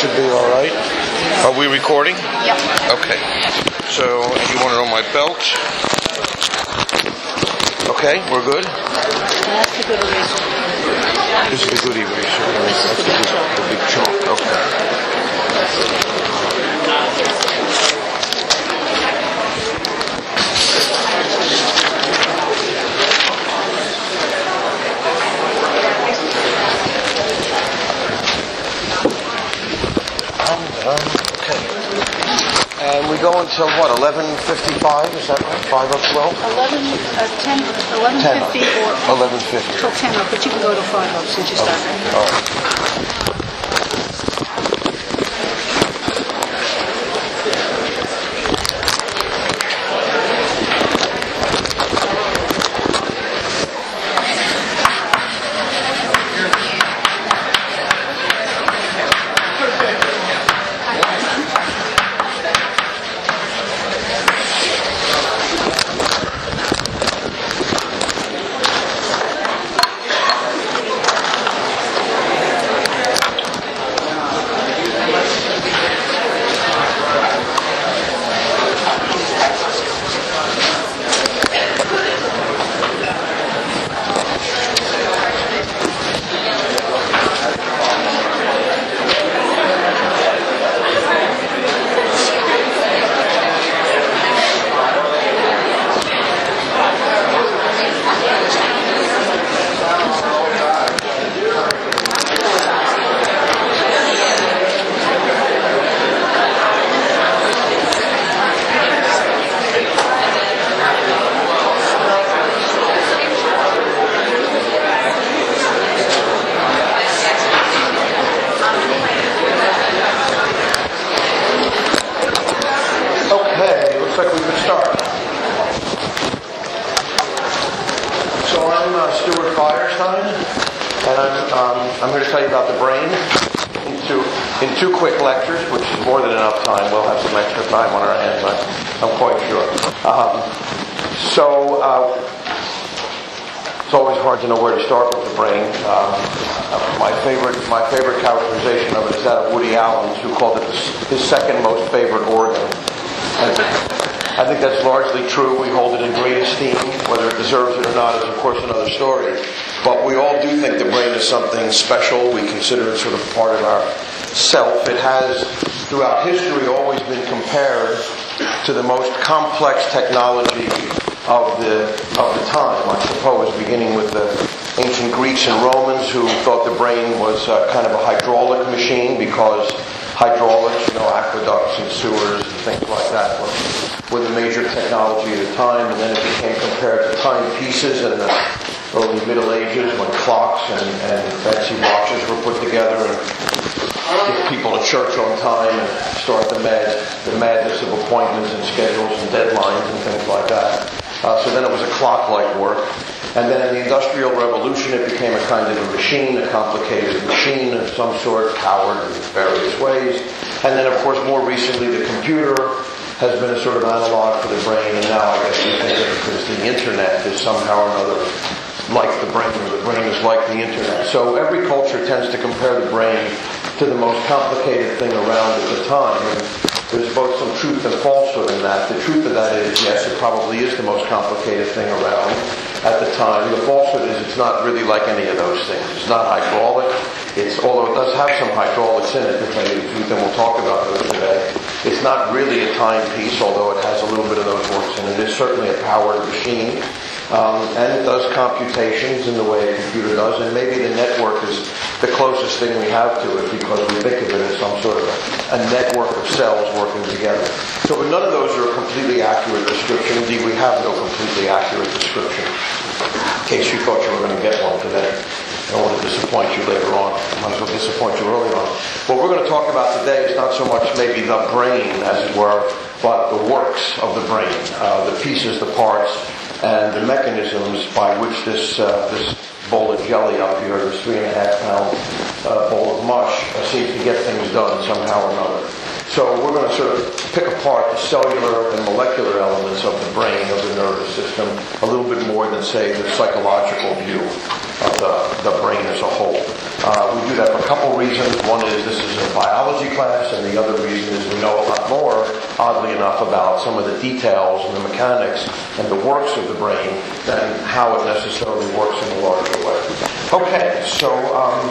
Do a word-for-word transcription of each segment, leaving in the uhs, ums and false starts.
should be all right. Are we recording? Yep. Okay. So, you want to know my belt? Okay, we're good? That's the good eraser. This is the good eraser. That's the, big, the big chalk. Okay. And we go until what, eleven fifty-five, is that right? five oh twelve? eleven, uh, ten, eleven fifty or... eleven fifty. Till ten oh, but you can go to five oh since you started. Oh. Oh. To know where to start with the brain. Um, my favorite, my favorite characterization of it is that of Woody Allen's, who called it his second most favorite organ. And I think that's largely true. We hold it in great esteem. Whether it deserves it or not is, of course, another story. But we all do think the brain is something special. We consider it sort of part of our self. It has, throughout history, always been compared to the most complex technology of the of the time, I suppose, beginning with the ancient Greeks and Romans, who thought the brain was uh, kind of a hydraulic machine, because hydraulics, you know, aqueducts and sewers and things like that were, were the major technology of the time. And then it became compared to timepieces in the early Middle Ages, when clocks and, and fancy watches were put together and get people to church on time and start the mad the madness of appointments and schedules and deadlines and things like that. Uh, so then it was a clock-like work. And then in the Industrial Revolution, it became a kind of a machine, a complicated machine of some sort, powered in various ways. And then, of course, more recently, the computer has been a sort of analog for the brain, and now I guess we think of it as the Internet is somehow or another like the brain, or the brain is like the Internet. So every culture tends to compare the brain to the most complicated thing around at the time. And there's both some truth and falsehood in that. The truth of that is, yes, it probably is the most complicated thing around at the time. The falsehood is it's not really like any of those things. It's not hydraulic. It's, although it does have some hydraulics in it, to tell you the truth, and we'll talk about those today. It's not really a timepiece, although it has a little bit of those works in it. It is certainly a powered machine. Um, and it does computations in the way a computer does, and maybe the network is the closest thing we have to it, because we think of it as some sort of a, a network of cells working together. So but none of those are a completely accurate description. Indeed, we have no completely accurate description. In case you thought you were going to get one today. I don't want to disappoint you later on. I might as well disappoint you early on. What we're going to talk about today is not so much maybe the brain, as it were, but the works of the brain, uh, the pieces, the parts, and the mechanisms by which this uh, this bowl of jelly up here, this three and a half pound uh, bowl of mush, uh, seems to get things done somehow or another. So we're going to sort of pick apart the cellular and molecular elements of the brain, of the nervous system, a little bit more than, say, the psychological view of the, the brain as a whole. Uh, we do that for a couple reasons. One is this is a biology class, and the other reason is we know a lot more, oddly enough, about some of the details and the mechanics and the works of the brain than how it necessarily works in a larger way. Okay, so um,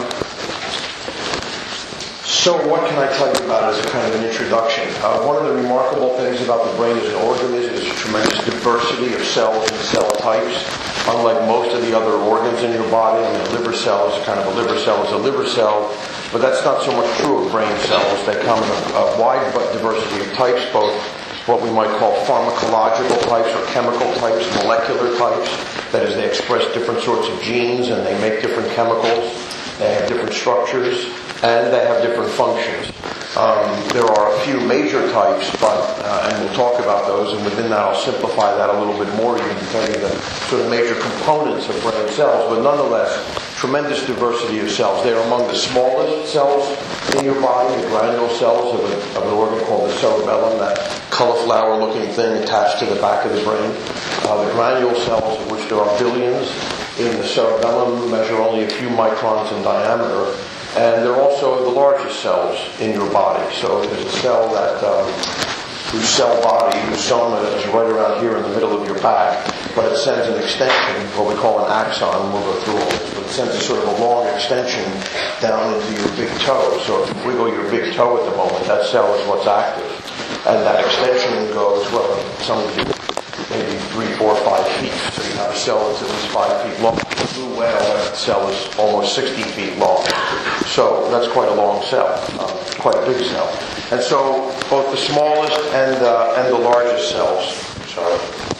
so what can I tell you about it as a kind of an introduction? Uh, one of the remarkable things about the brain as an organism is a tremendous diversity of cells and cell types. Unlike most of the other organs in your body, I mean, a liver cell is kind of a liver cell is a liver cell, but that's not so much true of brain cells. They come in a, a wide diversity of types, both what we might call pharmacological types or chemical types, molecular types. That is, they express different sorts of genes and they make different chemicals. They have different structures and they have different functions. Um, there are a few major types, but uh, and we'll talk about those, and within that I'll simplify that a little bit more, even to tell you the sort of major components of brain cells, but nonetheless, tremendous diversity of cells. They are among the smallest cells in your body, the granule cells of, a, of an organ called the cerebellum, that cauliflower-looking thing attached to the back of the brain. Uh, the granule cells, of which there are billions in the cerebellum, measure only a few microns in diameter. And they're also the largest cells in your body. So there's a cell that, um, whose cell body, whose soma is right around here in the middle of your back, but it sends an extension, what we call an axon, we'll go through all this, but it sends a sort of a long extension down into your big toe. So if you wiggle your big toe at the moment, that cell is what's active. And that extension goes, well, some of you, maybe three, four, five feet. So you have a cell that's at least five feet long. The blue whale, that cell is almost sixty feet long. So that's quite a long cell, um, quite a big cell. And so both the smallest and uh, and the largest cells. Sorry.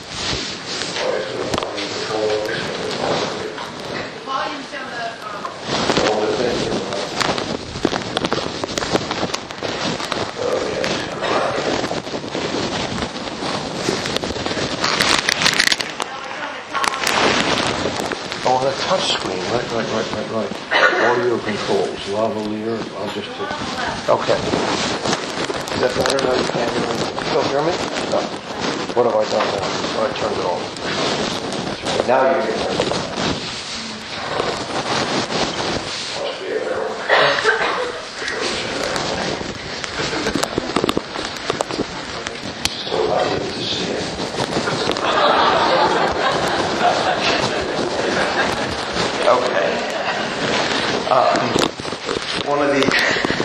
Oh, the touch screen, right, right, right, right, right. Audio controls, lavalier, I'll just take... Okay. Is that better now? You can't hear me? Still hear me? No. What have I done now? Oh, I turned it off. Now you can turn it on. Must be a error. So I need to see it. Okay. Um, one of the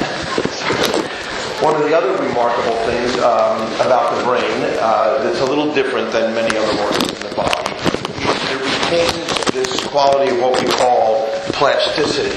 one of the other remarkable things um, about the brain uh, that's a little different than many other organs in the body is it retains this quality of what we call plasticity.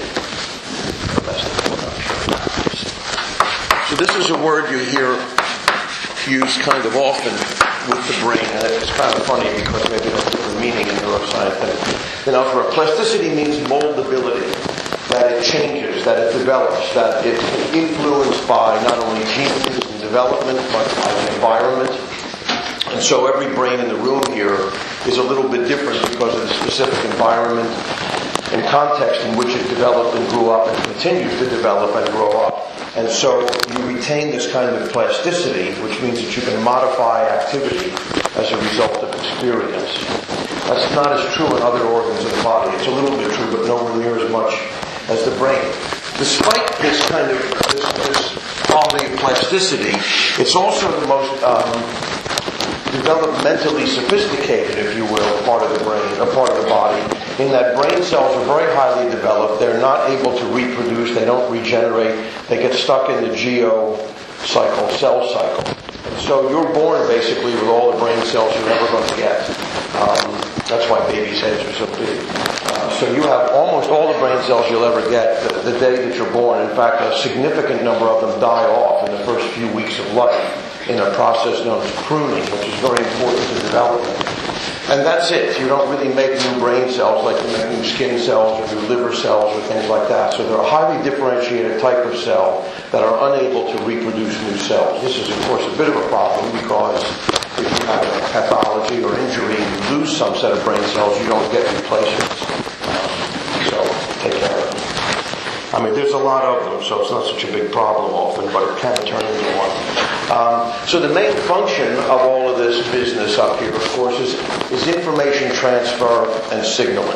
So this is a word you hear used kind of often with the brain, and it's kind of funny because maybe it has a different meaning in neuroscience than, than elsewhere. Plasticity means moldability, that it changes, that it develops, that it's influenced by not only genes and development, but by the environment. And so every brain in the room here is a little bit different because of the specific environment and context in which it developed and grew up and continues to develop and grow up. And so you retain this kind of plasticity, which means that you can modify activity as a result of experience. That's not as true in other organs of the body. It's a little bit true, but nowhere near as much as the brain. Despite this kind of this, this quality of plasticity, it's also the most um, developmentally sophisticated, if you will, part of the brain, a part of the body, in that brain cells are very highly developed. They're not able to reproduce. They don't regenerate. They get stuck in the geo cycle, cell cycle. And so you're born basically with all the brain cells you're ever going to get. Um, that's why babies' heads are so big. Uh, so you have almost all the brain cells you'll ever get the, the day that you're born. In fact, a significant number of them die off in the first few weeks of life in a process known as pruning, which is very important to development. And that's it. You don't really make new brain cells like you make new skin cells or new liver cells or things like that. So they're a highly differentiated type of cell that are unable to reproduce new cells. This is, of course, a bit of a problem because if you have a pathology or injury and you lose some set of brain cells, you don't get replacements. So take care of them. I mean, there's a lot of them, so it's not such a big problem often, but it can turn into one. Um, so the main function of all of this business up here, of course, is, is information transfer and signaling.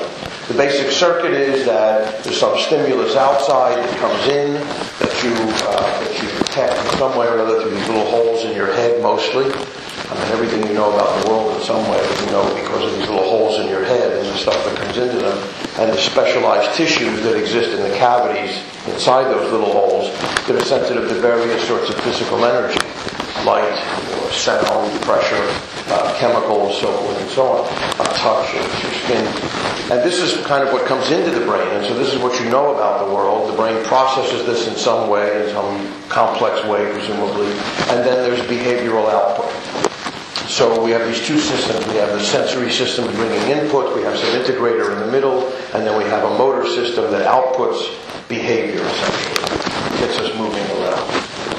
The basic circuit is that there's some stimulus outside that comes in that you uh, that you detect in some way or other through these little holes in your head mostly. I mean, everything you know about the world in some way you know because of these little holes in your head and the stuff that comes into them, and the specialized tissues that exist in the cavities inside those little holes that are sensitive to various sorts of physical energy, light, or sound, pressure, uh, chemicals, so forth and so on, uh, touch, and your skin. And this is kind of what comes into the brain, and so this is what you know about the world. The brain processes this in some way, in some complex way, presumably, and then there's behavioral output. So we have these two systems. We have the sensory system bringing input, we have some integrator in the middle, and then we have a motor system that outputs behavior, essentially. Gets us moving around.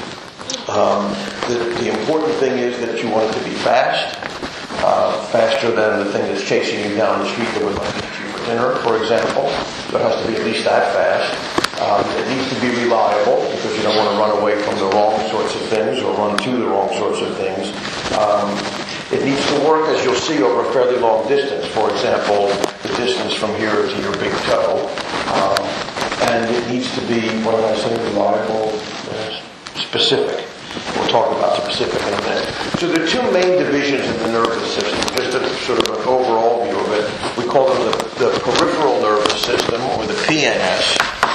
Um, the, the important thing is that you want it to be fast, uh, faster than the thing that's chasing you down the street that would like to eat you for dinner, for example. So it has to be at least that fast. Um, it needs to be reliable because you don't want to run away from the wrong sorts of things or run to the wrong sorts of things. Um, it needs to work, as you'll see, over a fairly long distance. For example, the distance from here to your big toe. Um, and it needs to be, what did I say, reliable, uh, specific. We'll talk about specific in a minute. So there are two main divisions in the nervous system, just a sort of an overall view of it. We call them the, the peripheral nervous system, or the P N S,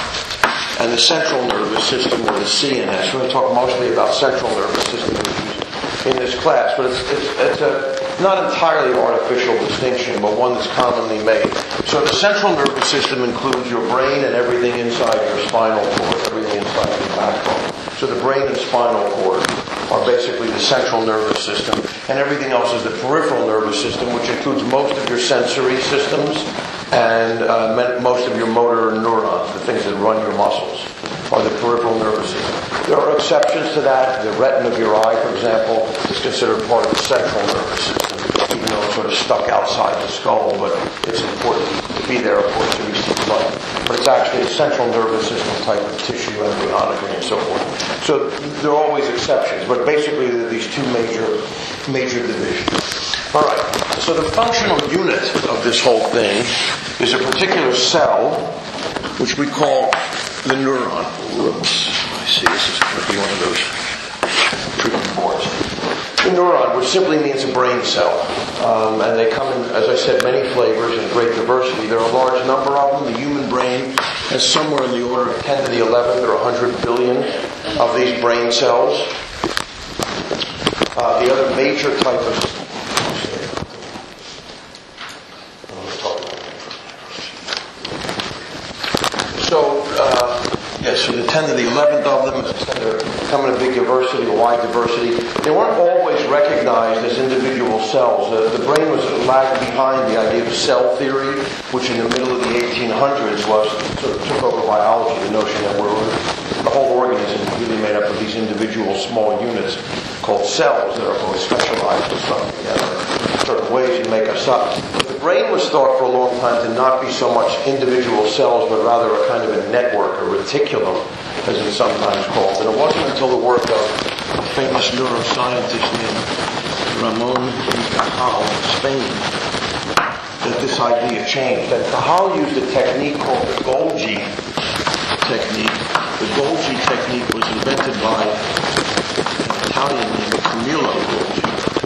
and the central nervous system, or the C N S. We're going to talk mostly about central nervous system in this class, but it's, it's, it's a not entirely artificial distinction, but one that's commonly made. So the central nervous system includes your brain and everything inside your spinal cord, everything inside your backbone. So the brain and spinal cord are basically the central nervous system, and everything else is the peripheral nervous system, which includes most of your sensory systems and uh, most of your motor neurons, the things that run your muscles, are the peripheral nervous system. There are exceptions to that. The retina of your eye, for example, is considered part of the central nervous system, even though it's sort of stuck outside the skull, but it's important to be there, of course, to receive light. But it's actually a central nervous system type of tissue, embryonically, and so forth. So there are always exceptions, but basically there are these two major, major divisions. All right, so the functional unit of this whole thing is a particular cell, which we call the neuron. Whoops, I see, this is going to be one of those tricky boards. The neuron, which simply means a brain cell. Um, and they come in, as I said, many flavors and great diversity. There are a large number of them. The human brain has somewhere in the order of ten to the eleventh or one hundred billion of these brain cells. Uh, the other major type of So, uh, yes, so the ten to the eleventh of them, as I said, they're come in a big diversity, a wide diversity. They weren't always recognized as individual cells. Uh, the brain was lagged behind the idea of cell theory, which in the middle of the eighteen hundreds was sort of took over biology, the notion that we're, the whole organism is really made up of these individual small units called cells that are both specialized and stuff together in certain ways and make us up. But the brain was thought for a long time to not be so much individual cells, but rather a kind of a network, a reticulum, as it's sometimes called. And it wasn't until the work of a famous neuroscientist named Ramon y Cajal in Spain that this idea changed. And Cajal used a technique called the Golgi technique. The Golgi technique was invented by an Italian named Camillo Golgi.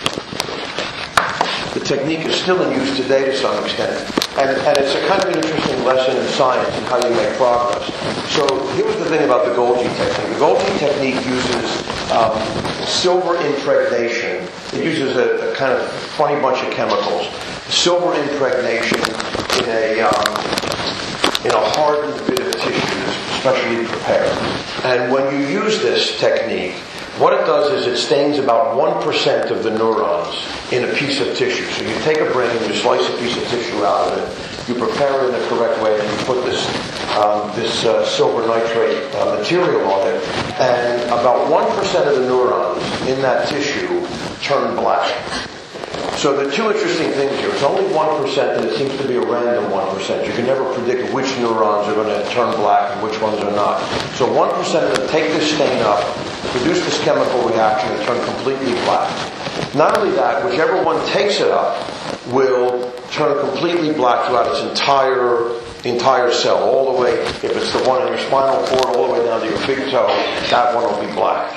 The technique is still in use today to some extent. And, and it's a kind of an interesting lesson in science and how you make progress. So here's the thing about the Golgi technique. The Golgi technique uses um, silver impregnation. It uses a, a kind of funny bunch of chemicals. Silver impregnation in a um, in a hardened bit of tissue that's specially prepared. And when you use this technique, what it does is it stains about one percent of the neurons in a piece of tissue. So you take a brain, you slice a piece of tissue out of it, you prepare it in the correct way, and you put this um, this uh, silver nitrate uh, material on it, and about one percent of the neurons in that tissue turn black. So the two interesting things here, it's only one percent, and it seems to be a random one percent. You can never predict which neurons are going to turn black and which ones are not. So one percent of them take this stain up, produce this chemical reaction, and turn completely black. Not only that, whichever one takes it up will turn completely black throughout its entire entire cell, all the way, if it's the one in your spinal cord, all the way down to your big toe, that one will be black.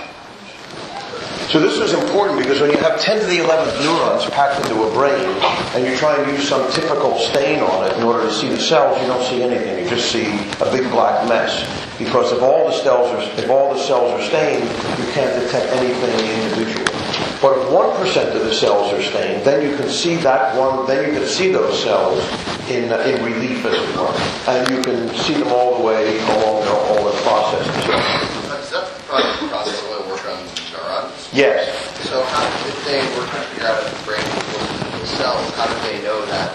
So this is important because when you have ten to the eleventh neurons packed into a brain, and you try and use some typical stain on it in order to see the cells, you don't see anything. You just see a big black mess. Because if all the cells are, if all the cells are stained, you can't detect anything individual. But if one percent of the cells are stained, then you can see that one, then you can see those cells in uh, in relief, as it were. And you can see them all the way along their, all their processes. Does that process really work on neurons? Yes. So how, if they were trying to figure out if the brain equals individual cells, how did they know that?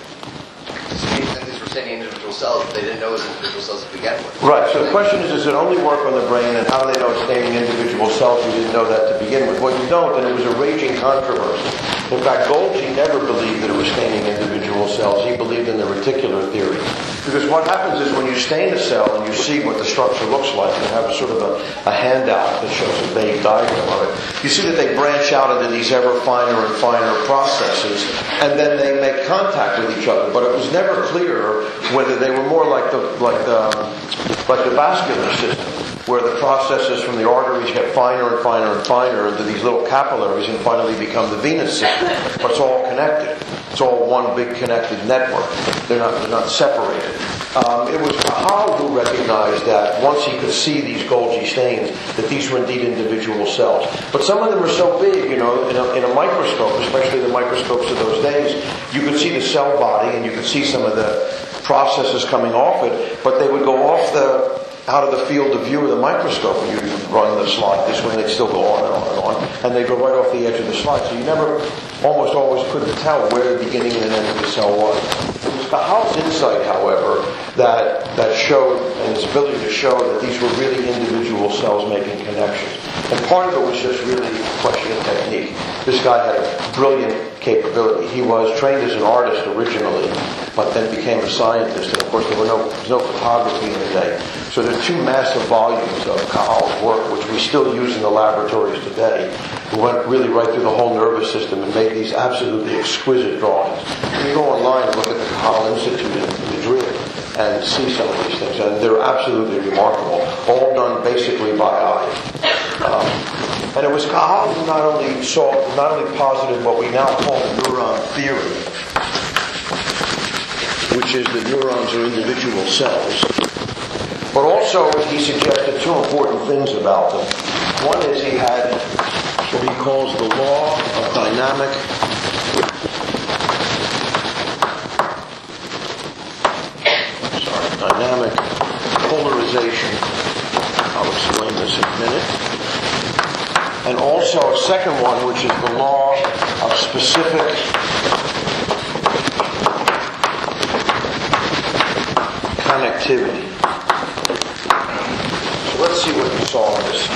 And these were staining individual cells, but they didn't know it was individual cells to begin with. Right, so the question is, does it only work on the brain, and how do they know it's staining individual cells? You didn't know that to begin with. Well, you don't, and it was a raging controversy. In fact, Golgi never believed that it was staining individual cells. He believed in the reticular theory. Because what happens is when you stain a cell and you see what the structure looks like, and have a sort of a, a handout that shows a vague diagram of it, you see that they branch out into these ever finer and finer processes, and then they make contact with each other. But it was never clear whether they were more like the like the like the vascular system, where the processes from the arteries get finer and finer and finer into these little capillaries and finally become the venous system. But it's all connected. It's all one big connected network. They're not they're not separated. Um, it was Cajal who recognized that once he could see these Golgi stains, that these were indeed individual cells. But some of them are so big, you know, in a, in a microscope, especially the microscopes of those days, you could see the cell body and you could see some of the processes coming off it, but they would go off the out of the field of view of the microscope, and you run the slide this way, and they'd still go on and on and on, and they go right off the edge of the slide. So you never, almost always couldn't tell where the beginning and end of the cell was. It was Cajal's insight, however, that that showed, and his ability to show that these were really individual cells making connections. And part of it was just really a question of technique. This guy had a brilliant capability. He was trained as an artist originally, but then became a scientist. And of course, there were no, there was no photography in the day. So there's two massive volumes of Cajal's work, which we still use in the laboratories today. He went really right through the whole nervous system and made these absolutely exquisite drawings. You can go online and look at the Cajal Institute in Madrid and see some of these things, and they're absolutely remarkable. All done basically by eye. Um, and it was Cajal who not only saw, not only posited what we now call the neuron theory, which is that neurons are individual cells, but also he suggested two important things about them. One is he had what he calls the law of dynamic sorry, dynamic polarization. I'll explain this in a minute. And also a second one, which is the law of specific connectivity. So let's see what we saw in this.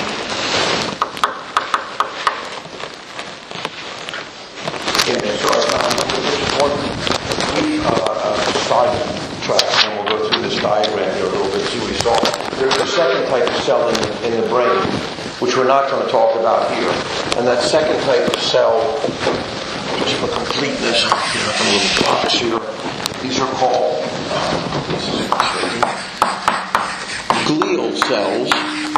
image. So I'm going to just one brief uh, uh, side track, and then we'll go through this diagram here a little bit, see what we saw. There's a second type of cell in the, in the brain, which we're not going to talk about here. And that second type of cell, just for completeness, a little box here, these are called glial cells.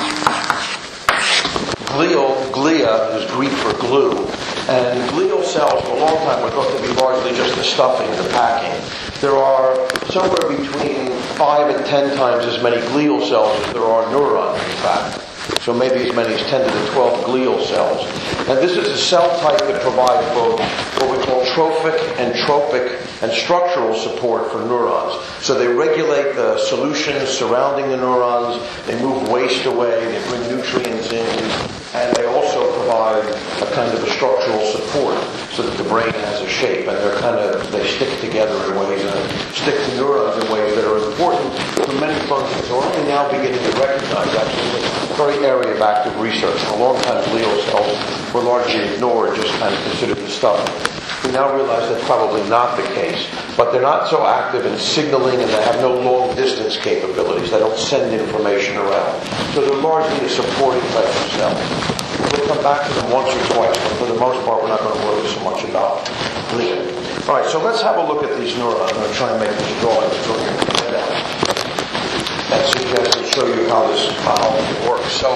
Glial, glia is Greek for glue. And glial cells for a long time were thought to be largely just the stuffing, the packing. There are somewhere between five and ten times as many glial cells as there are neurons, in fact. So maybe as many as ten to the twelve glial cells. And this is a cell type that provides both what we call trophic and tropic and structural support for neurons. So they regulate the solutions surrounding the neurons, they move waste away, they bring nutrients in, and they also provide a kind of a structural support so that the brain has a shape, and they're kind of, they stick together in ways, and stick to neurons in ways that are important for many functions. We're only now beginning to recognize actually the very area of active research. For a long time, glial cells were largely ignored, just kind of considered the stuff. We now realize that's probably not the case, but they're not so active in signaling, and they have no long-distance capabilities. They don't send information around. So they're largely a supporting type of cell. We'll come back to them once or twice, but for the most part, we're not going to worry so much about glial. All right, so let's have a look at these neurons. I'm going to try and make this drawing so you can get that. That suggests and show you how this biology works. So,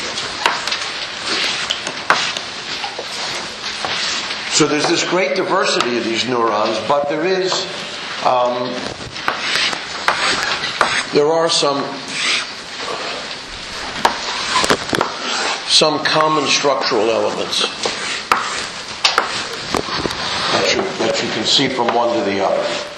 so there's this great diversity of these neurons, but there is, um, there are some some common structural elements that you, that you can see from one to the other.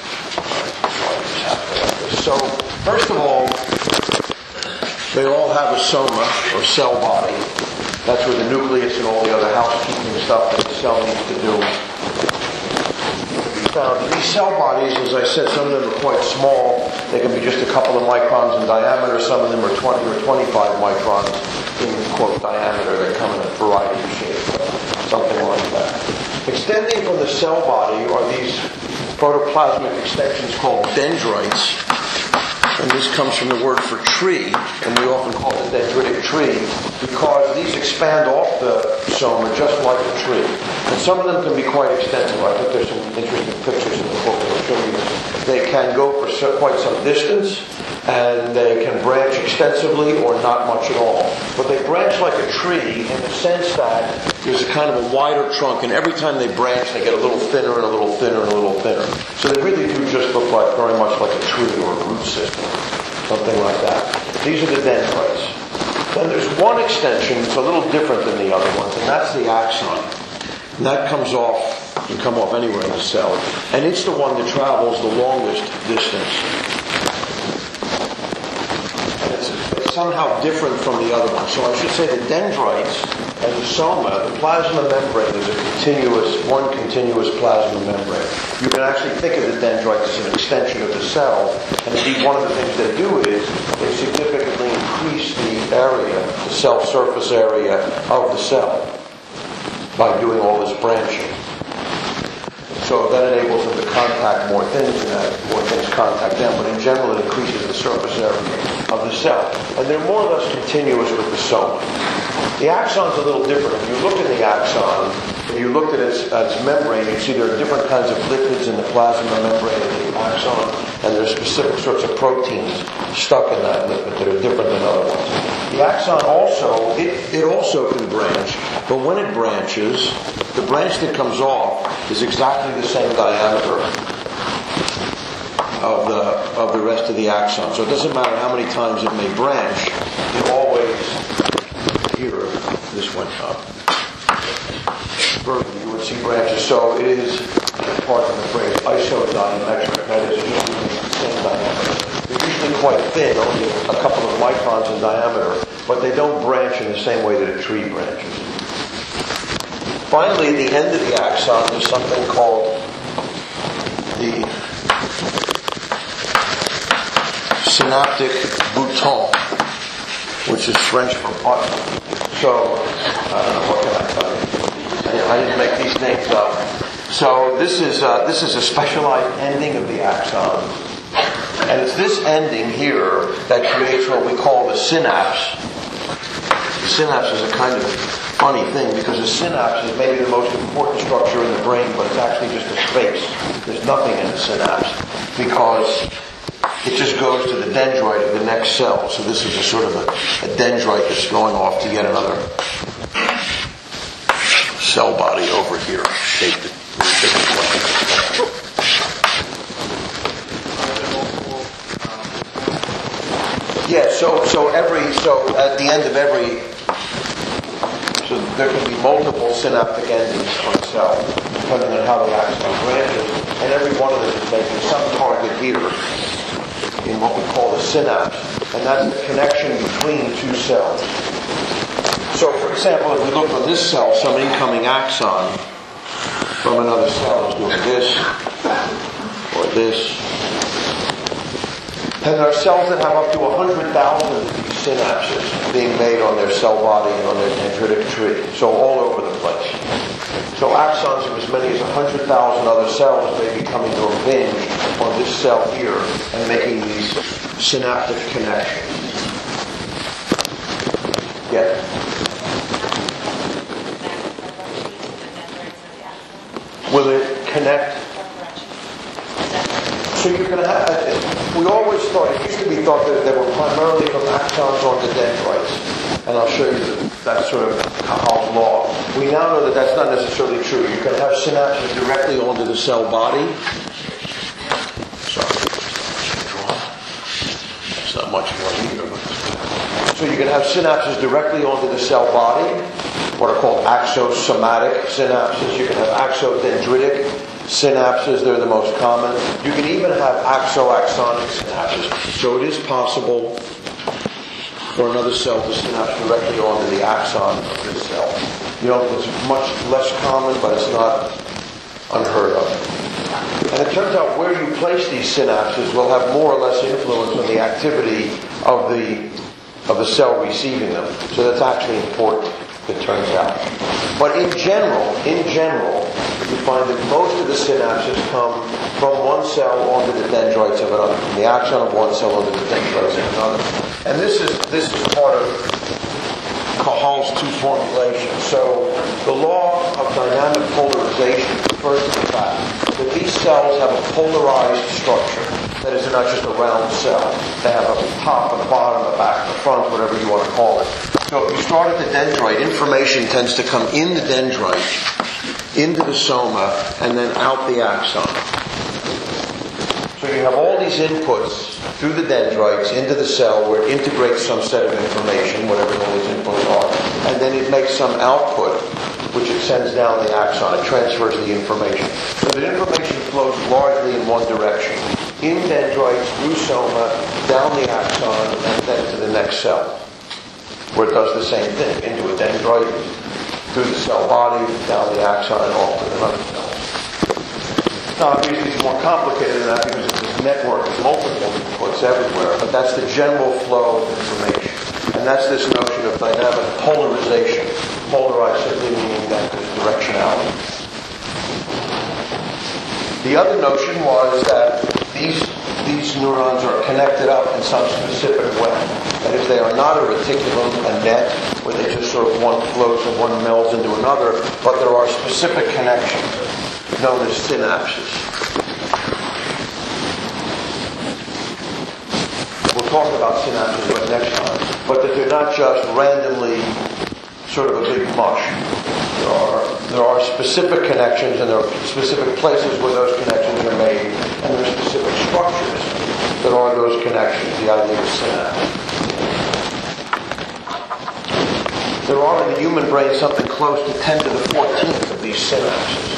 So, first of all, they all have a soma, or cell body. That's where the nucleus and all the other housekeeping stuff that the cell needs to do can be found. These cell bodies, as I said, some of them are quite small. They can be just a couple of microns in diameter. Some of them are twenty or twenty-five microns in, quote, diameter. They come in a variety of shapes, something like that. Extending from the cell body are these protoplasmic extensions called dendrites. And this comes from the word for tree, and we often call it a dendritic tree, because these expand off the soma just like a tree. And some of them can be quite extensive. I think there's some interesting pictures in the book that will show you. They can go for quite some distance, and they can branch extensively or not much at all. But they branch like a tree in the sense that there's a kind of a wider trunk, and every time they branch, they get a little thinner and a little thinner and a little thinner. So they really do just look like very much like a tree or a root system, something like that. These are the dendrites. Then there's one extension that's a little different than the other ones, and that's the axon. And that comes off, can come off anywhere in the cell, and it's the one that travels the longest distance. Somehow different from the other one. So I should say the dendrites and the soma, the plasma membrane is a continuous, one continuous plasma membrane. You can actually think of the dendrites as an extension of the cell, and indeed one of the things they do is they significantly increase the area, the cell surface area of the cell by doing all this branching. So that enables them to contact more things, and that more things contact them, but in general it increases the surface area of the cell. And they're more or less continuous with the soma. The axon's a little different. If you look at the axon, if you looked at its, its membrane, you'd see there are different kinds of lipids in the plasma membrane of the axon, and there are specific sorts of proteins stuck in that lipid that are different than other ones. The axon also, it, it also can branch, but when it branches, the branch that comes off is exactly the same diameter of the of the rest of the axon. So it doesn't matter how many times it may branch, it always, here, this went up. Further, you would see branches. So it is, pardon the phrase, isodiametric. That is, usually the same diameter. They're usually quite thin, only a couple of microns in diameter, but they don't branch in the same way that a tree branches. Finally, at the end of the axon, there's something called the synaptic bouton, which is French for button. So, uh, what can I tell you? I didn't make these names up. So this is uh, this is a specialized ending of the axon, and it's this ending here that creates what we call the synapse. The synapse is a kind of funny thing, because a synapse is maybe the most important structure in the brain, but it's actually just a space. There's nothing in the synapse, because it just goes to the dendrite of the next cell. So this is a sort of a, a dendrite that's going off to get another cell body over here, shaped in a different way. Yeah, so so every so at the end of every So there can be multiple synaptic endings on a cell, depending on how the axon branches, and every one of them is making some target here in what we call the synapse, and that's the connection between two cells. So, for example, if we look at this cell, some incoming axon from another cell is doing this, or this. And there are cells that have up to one hundred thousand of these synapses. being made on their cell body and on their dendritic tree. So all over the place. So axons of as many as one hundred thousand other cells may be coming to a hinge on this cell here and making these synaptic connections. Yeah. Will it connect? So you're going to have, we always thought, it used to be thought that they were primarily from axons onto dendrites. And I'll show you that that's sort of Cajal's law. We now know that that's not necessarily true. You can have synapses directly onto the cell body. Sorry, draw. That's not much more either. So you can have synapses directly onto the cell body, what are called axosomatic synapses. You can have axodendritic synapses, they're the most common. You can even have axoaxonic synapses. So it is possible for another cell to synapse directly onto the axon of this cell. You know, it's much less common, but it's not unheard of. And it turns out where you place these synapses will have more or less influence on the activity of the of the cell receiving them. So that's actually important, it turns out. But in general, in general, you find that most of the synapses come from one cell onto the dendrites of another, from the axon of one cell onto the dendrites of another. And this is this is part of Cajal's two formulations. So the law of dynamic polarization refers to the fact that these cells have a polarized structure. That is, they're not just a round cell. They have a top, a bottom, a back, a front, whatever you want to call it. So if you start at the dendrite, information tends to come in the dendrite, into the soma, and then out the axon. So you have all these inputs through the dendrites into the cell where it integrates some set of information, whatever all these inputs are, and then it makes some output which it sends down the axon. It transfers the information. So the information flows largely in one direction. In dendrites, through soma, down the axon, and then to the next cell, where it does the same thing. Into a dendrite, through the cell body, down the axon, and off to another cell. Now, obviously, it's more complicated than that because it's this network of multiple inputs everywhere, but that's the general flow of information. And that's this notion of dynamic polarization. Polarized simply meaning that there's directionality. The other notion was that these these neurons are connected up in some specific way. That is, they are not a reticulum, a net, where they just sort of one flows and one melds into another, but there are specific connections known as synapses. We'll talk about synapses but next time, but that they're not just randomly sort of a big mush. There are, there are specific connections, and there are specific places where those connections are made, and there are specific structures that are those connections, the idea of synapse. There are in the human brain something close to ten to the fourteenth of these synapses.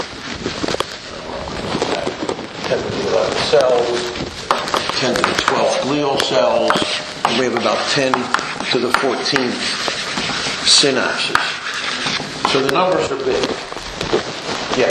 ten to the eleven cells, ten to the twelve glial cells, and we have about ten to the fourteenth synapses. So the numbers are big. Yeah.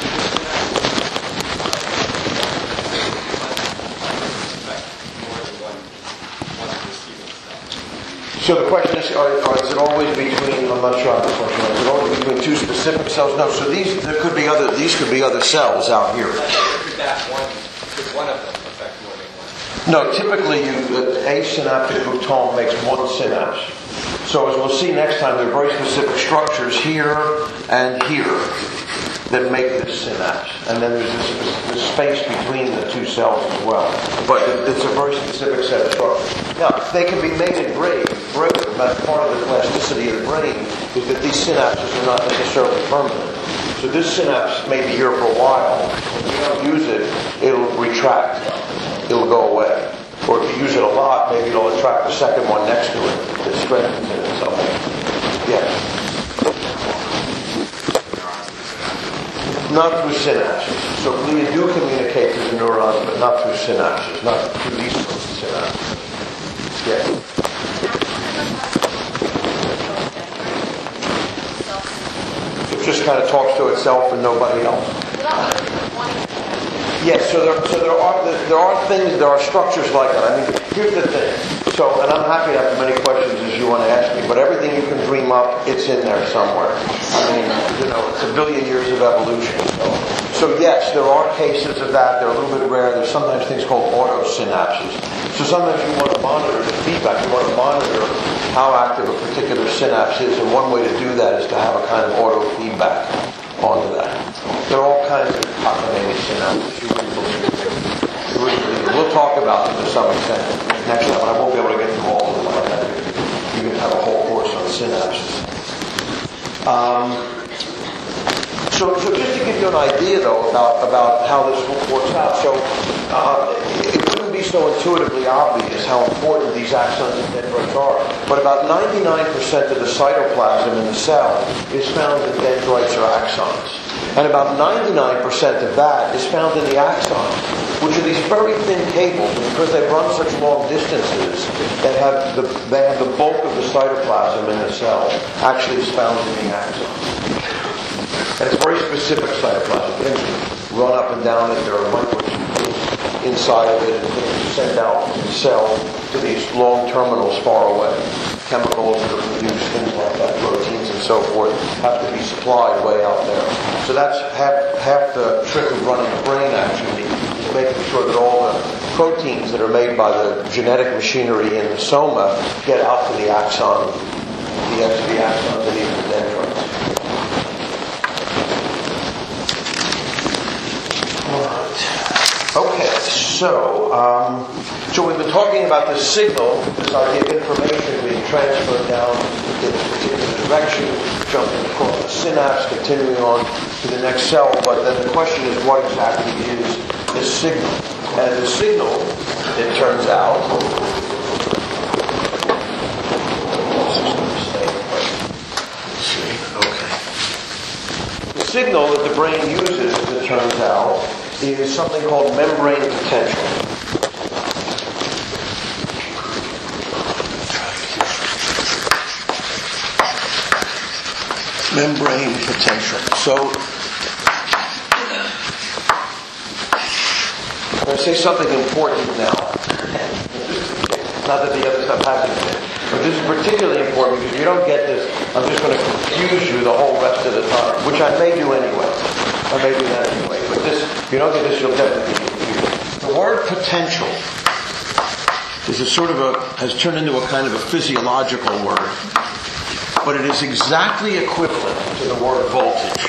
So the question is, are, are, is it always between, I'm not sure on this one, is it always between two specific cells? No, so these, there could be other, these could be other cells out here. Could that one, could one of them affect more than one? No, typically you, a synaptic bouton makes one synapse. So as we'll see next time, there are very specific structures here and here that make this synapse. And then there's this, this space between the two cells as well. But it's a very specific set of structures. Now, they can be made in brain. But part of the plasticity of the brain is that these synapses are not necessarily permanent. So this synapse may be here for a while. If you don't use it, it'll retract. It'll go away. Or if you use it a lot, maybe it'll attract the second one next to it that strengthens it in some way. Yeah. Not through synapses. So glia do communicate through the neurons, but not through synapses. Not through these sorts of synapses. Yeah. It just kind of talks to itself and nobody else. Yes, so there, so there are there are things, there are structures like that. I mean, here's the thing. So, and I'm happy to have as many questions as you want to brain you can dream up, it's in there somewhere. I mean, you know, it's a billion years of evolution. So, so yes, there are cases of that. They're a little bit rare. There's sometimes things called autosynapses. So sometimes you want to monitor the feedback. You want to monitor how active a particular synapse is, and one way to do that is to have a kind of auto feedback onto that. There are all kinds of cognitive synapses. You wouldn't believe it. You wouldn't believe it. We'll talk about them to some extent next time, but I won't be able to get through all of them like that. You can have a whole course on synapses. Um, so, so just to give you an idea, though, about, about how this works out. So uh, it wouldn't be so intuitively obvious how important these axons and dendrites are. But about ninety-nine percent of the cytoplasm in the cell is found in dendrites or axons. And about ninety-nine percent of that is found in the axons, which are these very thin cables. And because they run such long distances, they have the, they have the bulk of the cytoplasm in the cell actually is found in the axons. And it's very specific cytoplasm. Things run up and down it. There are microtubules inside of it, and things sent out from the cell to these long terminals far away. Chemicals that are produced, things like that, proteins and so forth, have to be supplied way out there. So that's half, half the trick of running the brain, actually, is making sure that all the proteins that are made by the genetic machinery in the soma get out to the axon, the, the axons and even the dendrites. Okay, so um, so we've been talking about this signal, this idea of information being transferred down in a particular direction, jumping across the synapse, continuing on to the next cell. But then the question is, what exactly is this signal? And the signal, it turns out, okay. The signal that the brain uses, as it turns out, is something called membrane potential. Membrane potential. So, I'm going to say something important now. Not that the other stuff hasn't been. But this is particularly important because if you don't get this, I'm just going to confuse you the whole rest of the time, which I may do anyway. I may do that anyway. But this, if you don't get this, you'll definitely be confused. The word potential is a sort of a, has turned into a kind of a physiological word. But it is exactly equivalent to the word voltage.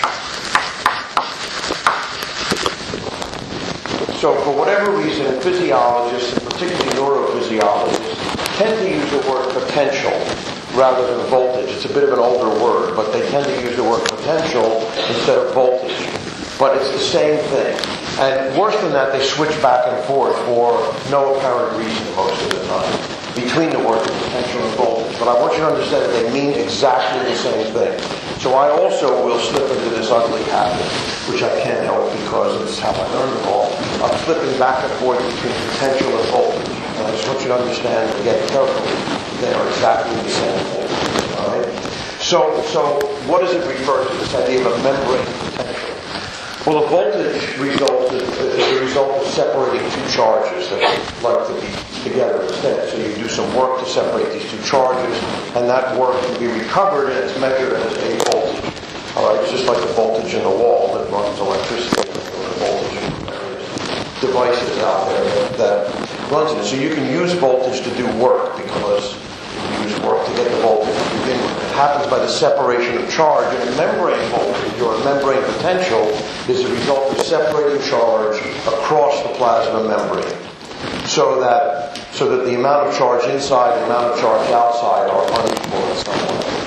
So for whatever reason, physiologists, and particularly neurophysiologists, tend to use the word potential rather than voltage. It's a bit of an older word, but they tend to use the word potential instead of voltage. But it's the same thing. And worse than that, they switch back and forth for no apparent reason most of the time between the words potential and voltage. But I want you to understand that they mean exactly the same thing. So I also will slip into this ugly habit, which I can't help because it's how I learned it all. I'm flipping back and forth between potential and voltage. And I just want you to understand, again, carefully, they are exactly the same thing. All right? So, so what does it refer to, this idea of a membrane potential? Well, the voltage result is, is a result of separating two charges that like to be together instead. So you do some work to separate these two charges, and that work can be recovered and it's measured as a voltage. All right, it's just like the voltage in the wall that runs electricity, or the voltage in various devices out there that, that runs it. So you can use voltage to do work because you use work to get the voltage to begin with. It happens by the separation of charge, and a membrane voltage or a membrane potential is a result of separating charge across the plasma membrane, so that so that the amount of charge inside and the amount of charge outside are unequal in some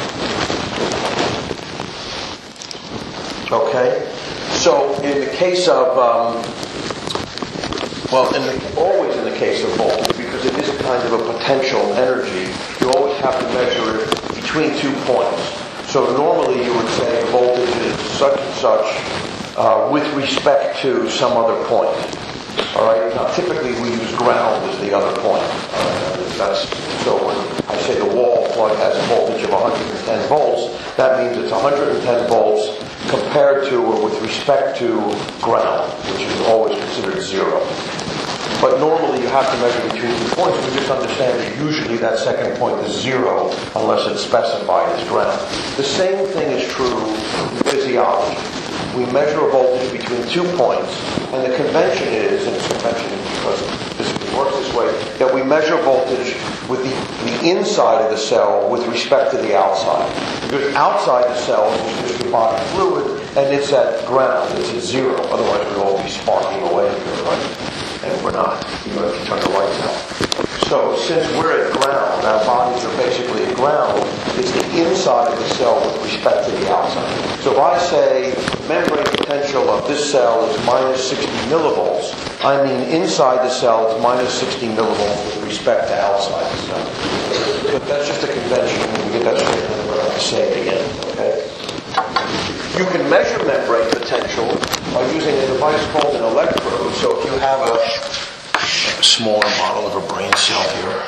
way. Okay, so in the case of um, well, in the, always in the case of voltage, because it is a kind of a potential energy, you always have to measure it between two points. So normally you would say the voltage is such and such uh, with respect to some other point. All right. Now typically we use ground as the other point. Uh, that's so when I say the wall plug has a voltage of one hundred ten volts, that means it's one hundred ten volts compared to or with respect to ground, which is always considered zero. But normally you have to measure between two points. We just understand that usually that second point is zero unless it's specified as ground. The same thing is true in physiology. We measure a voltage between two points, and the convention is, and it's convention because it works this way, that we measure voltage with the, the inside of the cell with respect to the outside. Because outside the cell is just your body fluid, and it's at ground, it's at zero. Otherwise we'd all be sparking away here, right? And we're not, even if you turn the lights out. So since we're at ground, our bodies are basically at ground, it's the inside of the cell with respect to the outside. So if I say membrane potential of this cell is minus sixty millivolts, I mean inside the cell is minus sixty millivolts with respect to outside the cell. But that's just a convention. When we get that straight, then we're going to have to say it again, okay? You can measure membrane potential by using a device called an electrode. So if you have a, a smaller model of a brain cell here.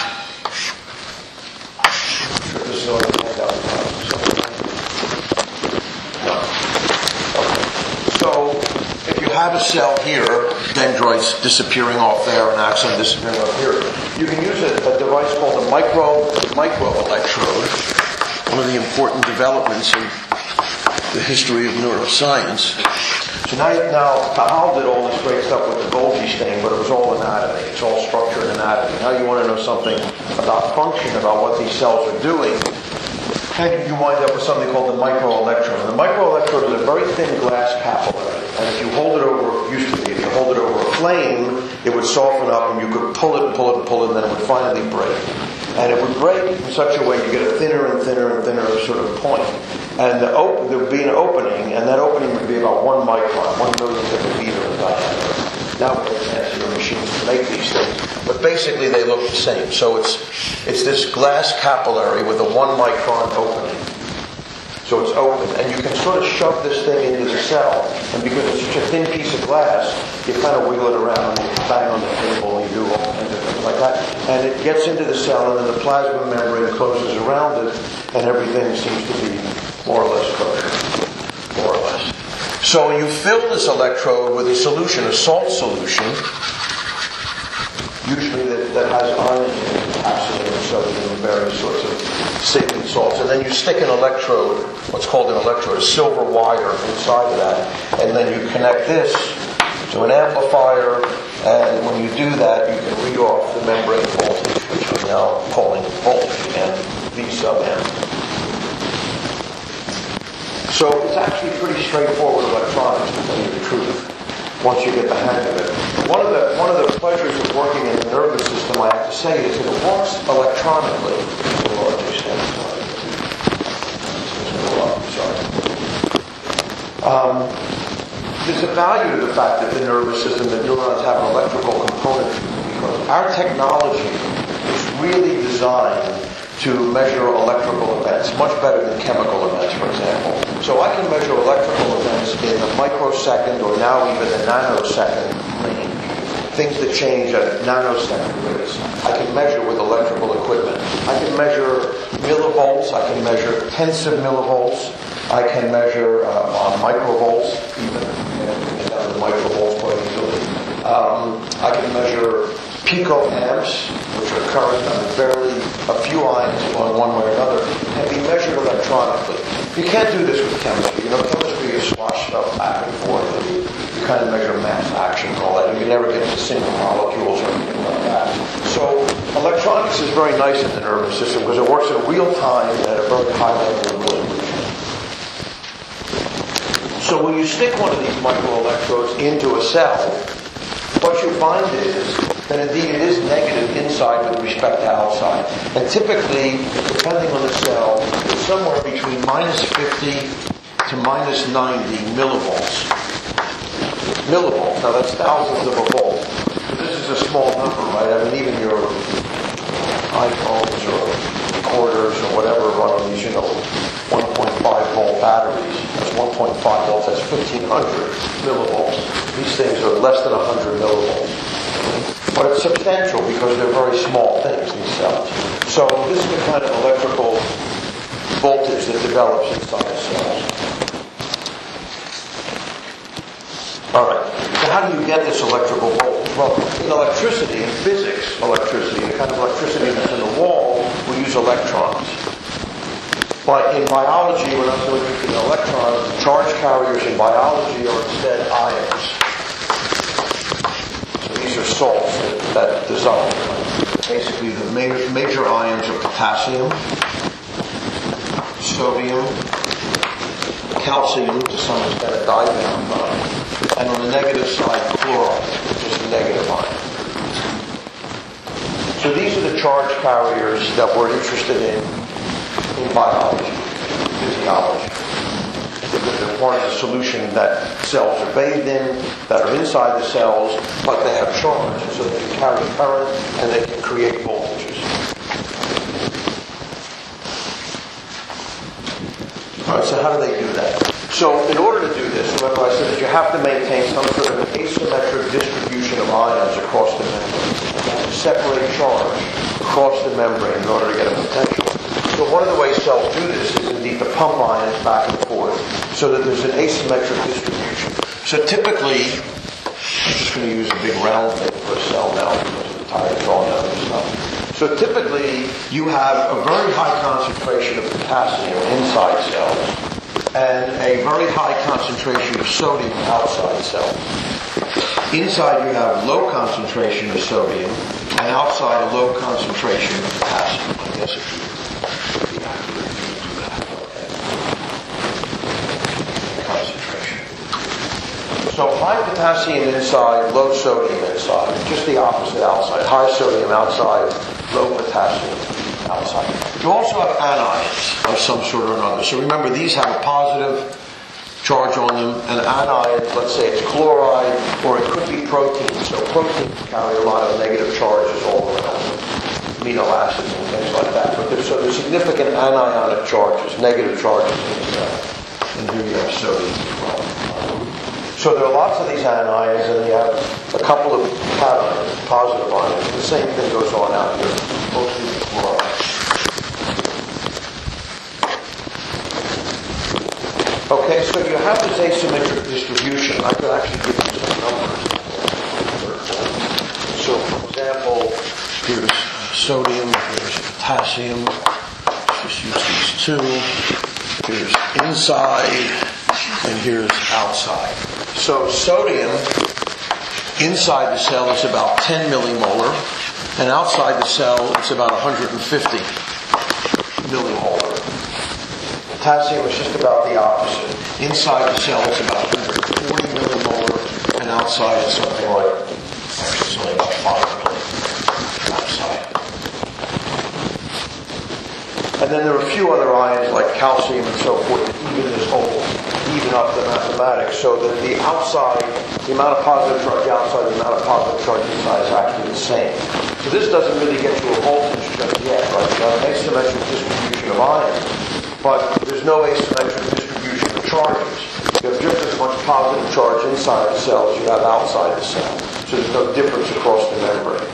I'm sure this is on the handout. No. Okay. So if you have a cell here, dendrites disappearing off there and axon disappearing off here, you can use a, a device called a micro micro electrode. One of the important developments in the history of neuroscience. So now, now Cahal did all this great stuff with the Golgi stain, but it was all anatomy. It's all structure and anatomy. Now you want to know something about function, about what these cells are doing, and you wind up with something called the microelectrode. The microelectrode is a very thin glass capillary, and if you hold it over, used to be, if you hold it over a flame, it would soften up, and you could pull it and pull it and pull it, and then it would finally break. And it would break in such a way you get a thinner and thinner and thinner sort of point. And the op- there would be an opening, and that opening would be about one micron, one millionth of a meter in diameter. Now we have fancier machines to make these things, but basically they look the same. So it's it's this glass capillary with a one micron opening. So it's open, and you can sort of shove this thing into the cell, and because it's such a thin piece of glass, you kind of wiggle it around, and you bang on the table, and you do all kinds of things like that, and it gets into the cell, and then the plasma membrane closes around it, and everything seems to be more or less kosher, more or less. So you fill this electrode with a solution, a salt solution, usually that, that has iron in it, potassium and sodium and various sorts of saline salts. And then you stick an electrode, what's called an electrode, a silver wire inside of that, and then you connect this to an amplifier, and when you do that, you can read off the membrane voltage, which we're now calling voltage, and V sub M. So it's actually pretty straightforward electronics, to tell you the truth, once you get the hang of it. One of the one of the pleasures of working in the nervous system, I have to say, is that it works electronically to a large extent. Sorry. Um, there's a value to the fact that the nervous system, that neurons have an electrical component, because our technology is really designed to measure electrical events, much better than chemical events, for example. So I can measure electrical events in the microsecond or now even the nanosecond range. Things that change at nanosecond rates. I can measure with electrical equipment. I can measure millivolts. I can measure tenths of millivolts. I can measure uh, on microvolts, even down to microvolts quite easily. Um, I can measure picoamps, which are current, I mean, barely a few ions going one way or another, can be measured electronically. You can't do this with chemistry. You know, chemistry, you swash stuff back and forth, and you, you kind of measure mass action and all that. You can never get to single molecules or anything like that. So electronics is very nice in the nervous system because it works in real time at a very high level of resolution. So when you stick one of these microelectrodes into a cell, what you find is that indeed it is negative inside with respect to outside. And typically, depending on the cell, it's somewhere between minus fifty to minus ninety millivolts. Millivolts, now that's thousands of a volt. But this is a small number, right? I mean, even your iPhones or recorders or whatever run on these, you know, one point five volt batteries. That's one point five volts, that's fifteen hundred millivolts. These things are less than one hundred millivolts. But it's substantial because they're very small things, these cells. So this is the kind of electrical voltage that develops inside cells. All right. how do you get this electrical voltage? Well, in electricity, in physics, electricity, the kind of electricity that's in the wall, we use electrons. But in biology, we're not so interested in electrons. The charge carriers in biology are instead ions. So these are salts that, that dissolve. Basically, the major, major ions are potassium, sodium, calcium, to some extent a divalent ion, and on the negative side, chloride, which is a negative ion. So these are the charge carriers that we're interested in in biology, physiology. They're part of the solution that cells are bathed in, that are inside the cells, but they have charge, so they can carry current and they can create voltages. Alright, so how do they do that? So in order to do this, remember I said that you have to maintain some sort of an asymmetric distribution of ions across the membrane. You have to separate charge across the membrane in order to get a potential. So one of the ways cells do this is indeed to pump ions back and forth so that there's an asymmetric distribution. So typically, I'm just going to use a big round thing for a cell now because I'm tired of drawing out this stuff. So typically, you have a very high concentration of potassium inside cells and a very high concentration of sodium outside cells. Inside you have low concentration of sodium and outside a low concentration of potassium. I guess if you So high potassium inside, low sodium inside. Just the opposite outside. High sodium outside, low potassium outside. You also have anions of some sort or another. So remember, these have a positive charge on them, and anions, let's say it's chloride, or it could be proteins. So proteins carry a lot of negative charges all around them. Amino acids and things like that. But there's, so there's significant anionic charges, negative charges in the cell. And here you have sodium as well. So there are lots of these anions, and you have a couple of cations, positive ions. The same thing goes on out here, mostly with chloride. Okay, so you have this asymmetric distribution. I could actually give you some numbers. So, for example, here's sodium, here's potassium. Let's just use these two. Here's inside, and here's outside. So sodium inside the cell is about ten millimolar, and outside the cell it's about one hundred fifty millimolar. Potassium is just about the opposite. Inside the cell it's about one hundred forty millimolar, and outside it's something like, actually it's only about five millimolar outside. And then there are a few other ions like calcium and so forth that even this whole even up the mathematics, so that the outside, the amount of positive charge outside, the amount of positive charge inside is actually the same. So this doesn't really get you a voltage just yet, right? You have an asymmetric distribution of ions, but there's no asymmetric distribution of charges. You have just as much positive charge inside the cell as you have outside the cell. So there's no difference across the membrane.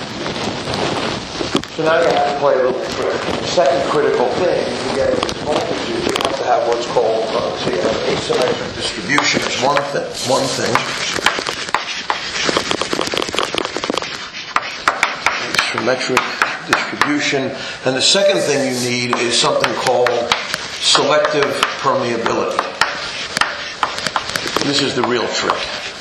So now you have to play a little trick. The second critical thing to get these voltages, you have to have what's called uh, so you have asymmetric distribution. Is one thing. One thing. Asymmetric distribution, and the second thing you need is something called selective permeability. This is the real trick.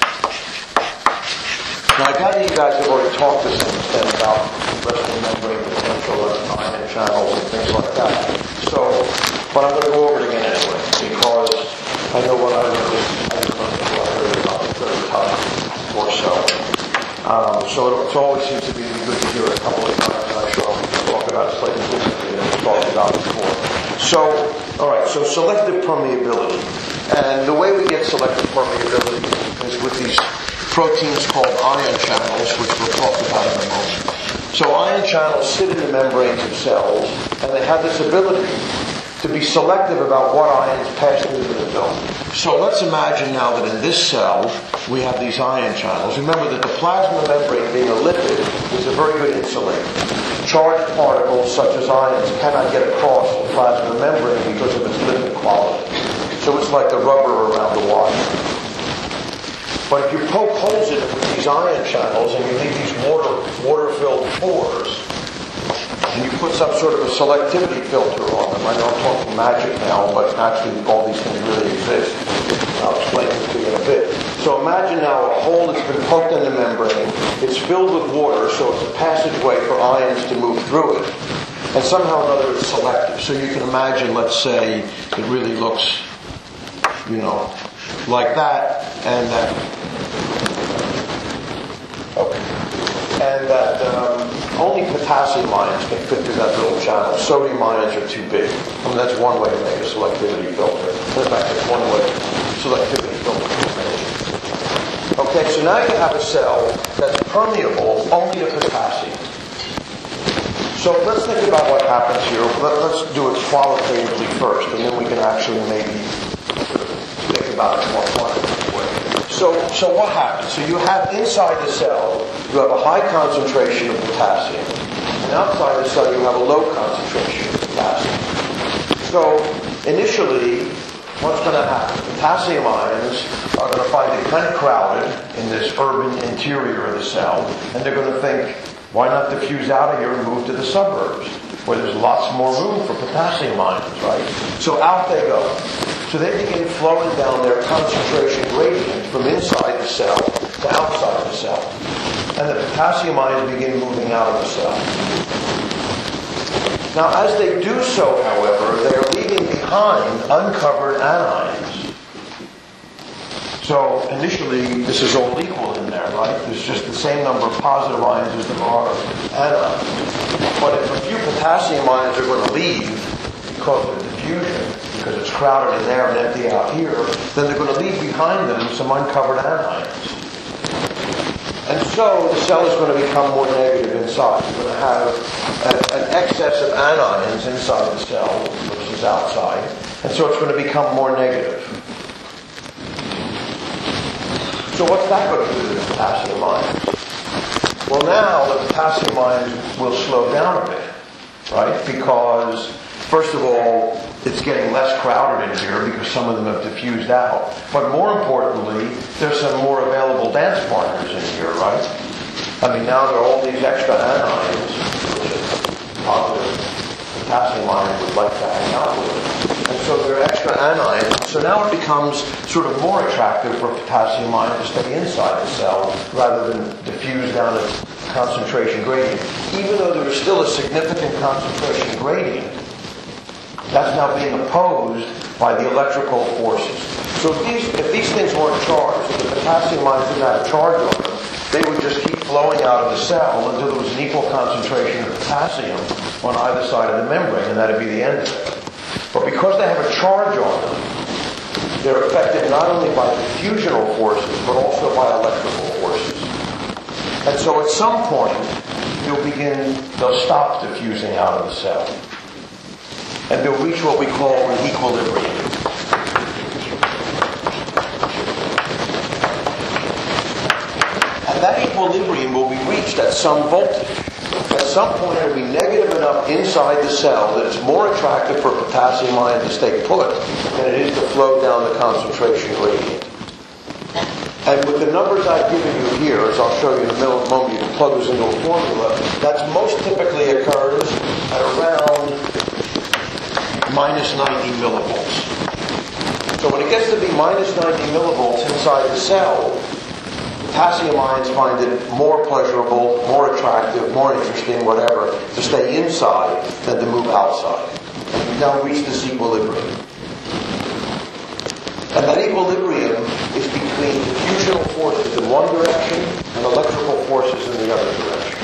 Now, I gather you guys have already talked to some extent about resting membrane potential and ion channels and things like that. So, but I'm going to go over it again anyway, because I know what I learned is I heard it about the third time or so. Um, so it, it always seems to be good to hear it a couple of times, and I'm sure I'll talk about it slightly differently than we talked about before. So, all right, so selective permeability. And the way we get selective permeability is with these proteins called ion channels, which we'll talk about in a moment. So ion channels sit in the membranes of cells, and they have this ability to be selective about what ions pass through the zone. So let's imagine now that in this cell we have these ion channels. Remember that the plasma membrane, being a lipid, is a very good insulator. Charged particles such as ions cannot get across the plasma membrane because of its lipid quality. So it's like the rubber around the wire. But if you poke holes in it with these ion channels and you leave these water, water-filled pores, and you put some sort of a selectivity filter on them, I know I'm talking magic now, but actually all these things really exist. I'll explain it to you in a bit. So imagine now a hole that's been poked in the membrane. It's filled with water, so it's a passageway for ions to move through it. And somehow or another it's selective. So you can imagine, let's say, it really looks, you know, like that, and that. Okay. And that um, only potassium ions can fit through that little channel. Sodium ions are too big. I mean, that's one way to make a selectivity filter. In fact, it's one way selectivity filter. Okay, so now you have a cell that's permeable only to potassium. So let's think about what happens here. Let, let's do it qualitatively first, and then we can actually maybe think about it more quantitatively. So, so what happens? So you have inside the cell, you have a high concentration of potassium, and outside the cell you have a low concentration of potassium. So initially, what's going to happen? Potassium ions are going to find it kind of crowded in this urban interior of the cell, and they're going to think, why not diffuse out of here and move to the suburbs, where there's lots more room for potassium ions, right? So out they go. So they begin flowing down their concentration gradient from inside the cell to outside the cell. And the potassium ions begin moving out of the cell. Now, as they do so, however, they are leaving behind uncovered anions. So initially, this is all equal in there, right? There's just the same number of positive ions as there are anions. But if a few potassium ions are going to leave because of diffusion, because it's crowded in there and empty out here, then they're going to leave behind them some uncovered anions. And so the cell is going to become more negative inside. You're going to have a, an excess of anions inside the cell versus outside. And so it's going to become more negative. So what's that going to do to the potassium ions? Well, now the potassium ions will slow down a bit, right? Because, first of all, it's getting less crowded in here because some of them have diffused out. But more importantly, there's some more available dance partners in here, right? I mean, now there are all these extra anions, which is positive potassium ions would like to hang out with. And so there are extra anions. So now it becomes sort of more attractive for potassium ion to stay inside the cell rather than diffuse down its concentration gradient. Even though there is still a significant concentration gradient, that's now being opposed by the electrical forces. So if these, if these things weren't charged, if the potassium ions didn't have a charge on them, they would just keep flowing out of the cell until there was an equal concentration of potassium on either side of the membrane, and that would be the end of it. But because they have a charge on them, they're affected not only by diffusional forces, but also by electrical forces. And so at some point, they'll begin, they'll stop diffusing out of the cell. And they'll reach what we call an equilibrium. And that equilibrium will be reached at some voltage. At some point it will be negative enough inside the cell that it's more attractive for potassium ion to stay put than it is to flow down the concentration gradient. And with the numbers I've given you here, as I'll show you in a moment, you can plug those into a formula, that most typically occurs at around minus ninety millivolts. So when it gets to be minus ninety millivolts inside the cell, potassium ions find it more pleasurable, more attractive, more interesting, whatever, to stay inside than to move outside. And we've now reached this equilibrium. And that equilibrium is between diffusional forces in one direction and electrical forces in the other direction.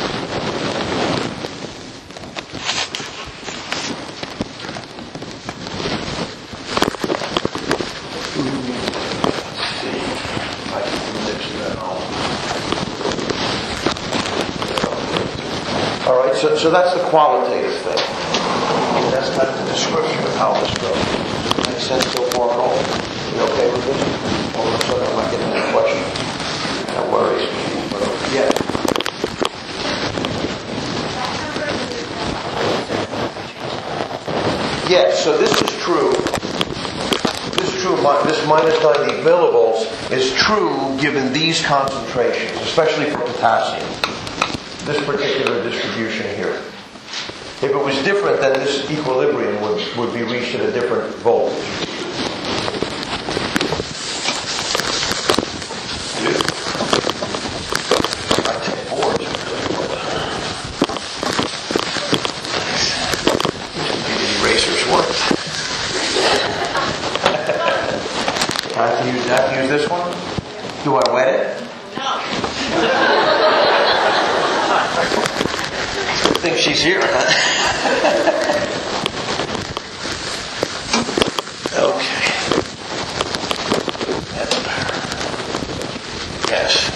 So, so that's the qualitative thing. And that's kind of the description of how this goes. Does it make sense so far at all? You okay with this? All of a sudden I might get another question. That worries me. But, yeah. Yes, so this is true. This is true true, mi- this minus ninety millivolts is true given these concentrations, especially for potassium. This particular distribution here. If it was different, then this equilibrium would, would be reached at a different voltage. I take boards. Maybe erasers work. I have to use, I have to use this one? Do I wet it? I think she's here, huh? Okay. That's better. Yes.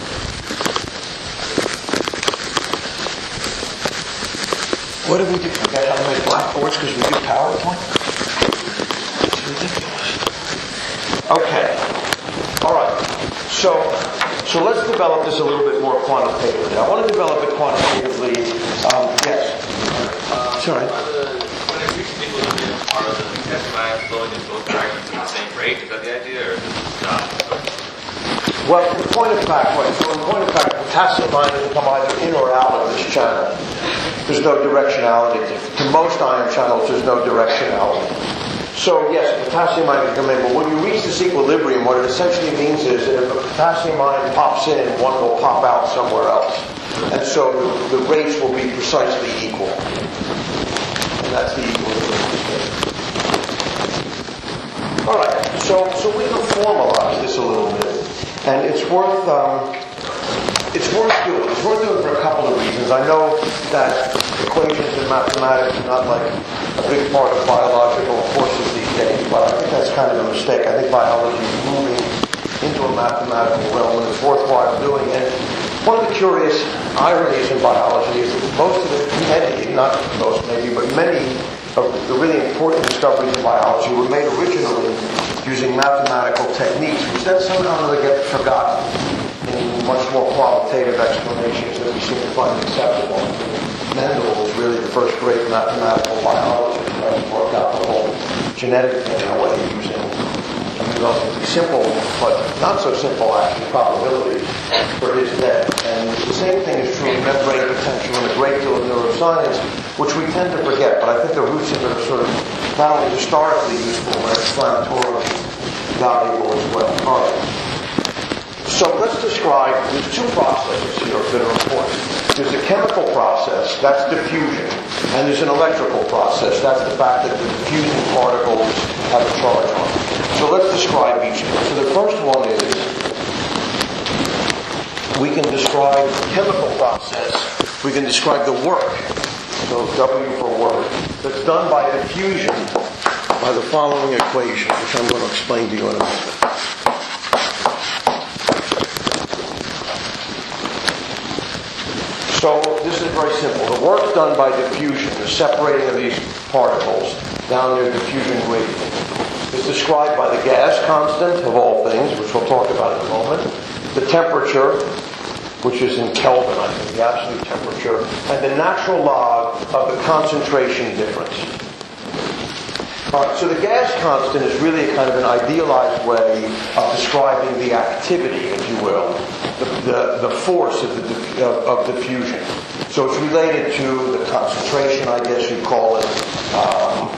What did we do? Forget how to make blackboards because we do PowerPoint? It's ridiculous. Okay. All right. So, so let's develop this a little bit more quantitatively. I want to develop it quantitatively. Um, yes. Uh, Sorry. Are the, when it reaches equilibrium, are the potassium ions flowing in both directions at the same rate? Is that the idea, or is it not? Well, in point of fact, right, so in point of fact, potassium ions come either in or out of this channel. There's no directionality. To most ion channels, there's no directionality. So yes, potassium ion can come in, but when you reach this equilibrium, what it essentially means is that if a potassium ion pops in, one will pop out somewhere else. And so the, the rates will be precisely equal. And that's the equilibrium. Alright, so, so we can formalize this a little bit. And it's worth, um, it's worth doing. It's worth doing for a couple of reasons. I know that equations in mathematics are not like a big part of biological courses these days, but I think that's kind of a mistake. I think biology is moving into a mathematical realm, and it's worthwhile doing it. One of the curious ironies in biology is that most of the, many, not most maybe, but many of the really important discoveries in biology were made originally using mathematical techniques, which then somehow they get forgotten in much more qualitative explanations that we seem to find acceptable. Mendel was really the first great mathematical biologist who worked out the whole genetic thing in a way using relatively simple, but not so simple actually, probabilities for his day. And the same thing is true of membrane potential and a great deal of neuroscience, which we tend to forget, but I think the roots of it are sort of not only historically useful, but explanatorily valuable as well. All right. So let's describe, there's two processes here that are important. There's a chemical process, that's diffusion, and there's an electrical process, that's the fact that the diffusing particles have a charge on them. So let's describe each of them. So the first one is, we can describe the chemical process, we can describe the work, so W for work, that's done by diffusion by the following equation, which I'm going to explain to you in a minute. So this is very simple. The work done by diffusion, the separating of these particles down their diffusion gradient, is described by the gas constant of all things, which we'll talk about in a moment, the temperature, which is in Kelvin, I think, the absolute temperature, and the natural log of the concentration difference. All right, so the gas constant is really a kind of an idealized way of describing the activity, if you will, the, the, the force of, the, of, of diffusion. So it's related to the concentration, I guess you'd call it. Um,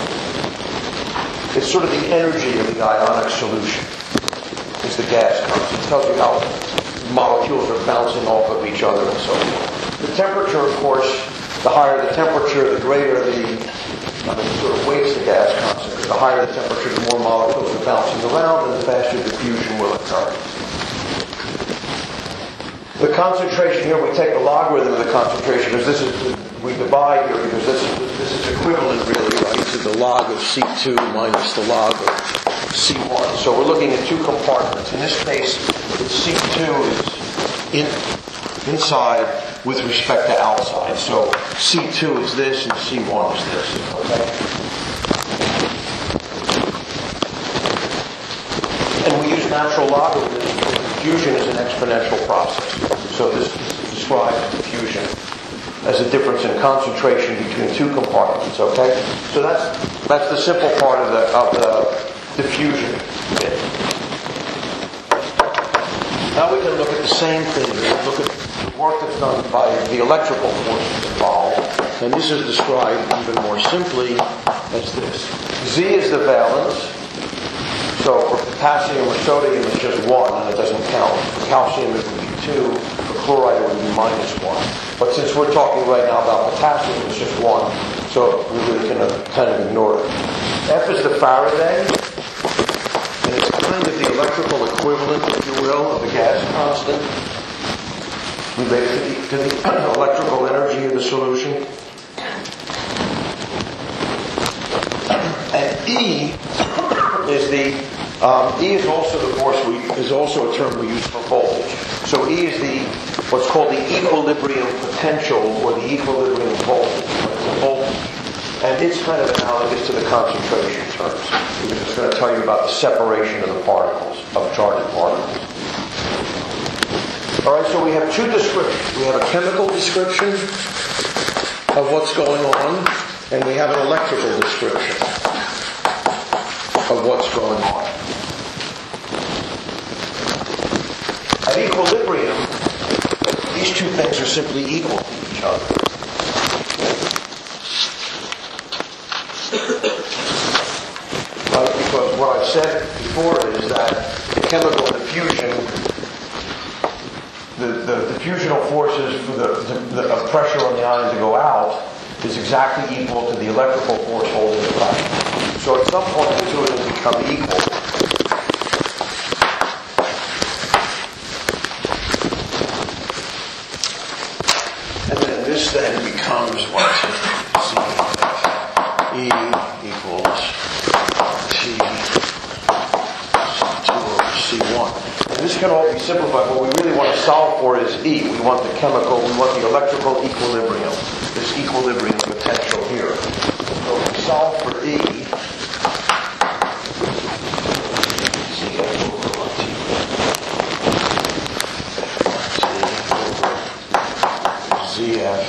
it's sort of the energy of the ionic solution. It's the gas constant. It tells you how molecules are bouncing off of each other and so forth. The temperature, of course, the higher the temperature, the greater the I mean, it sort of weights the gas constant, because the higher the temperature, the more molecules are bouncing around, and the faster diffusion will occur. The concentration here, we take the logarithm of the concentration, because this is, we divide here, because this is, this is equivalent really, right, to the log of C two minus the log of C one. So we're looking at two compartments. In this case, C two is in, inside with respect to outside. So C two is this and C one is this. Okay? And we use natural logarithms. Diffusion is an exponential process. So this describes diffusion as a difference in concentration between two compartments. Okay? So that's that's the simple part of the of the diffusion bit. Now we can look at the same thing. We can look at the work that's done by the electrical forces involved. And this is described even more simply as this. Z is the valence. So for potassium or sodium it's just one and it doesn't count. For calcium it would be two. For chloride it would be minus one. But since we're talking right now about potassium, it's just one. So we really can uh, kind of ignore it. F is the Faraday. And it's kind of the electrical equivalent, if you will, of the gas constant related to the, to the electrical energy of the solution. And E is the um, E is also the force we is also a term we use for voltage. So E is the what's called the equilibrium potential or the equilibrium voltage. It's a voltage. And it's kind of analogous to the concentration terms. We're just going to tell you about the separation of the particles, of charged particles. Alright, so we have two descriptions. We have a chemical description of what's going on, and we have an electrical description of what's going on. At equilibrium, these two things are simply equal to each other. Right? Because what I've said before is that the chemical diffusion, the, the diffusional forces for the, the, the of pressure on the ion to go out is exactly equal to the electrical force holding it back. So at some point the two of them become equal. And then this then becomes what? C, E equals T two over C one. And this can all be simplified. What we really want to solve for is E. We want the chemical, we want the electrical equilibrium. This equilibrium potential here. So we solve for E. Z F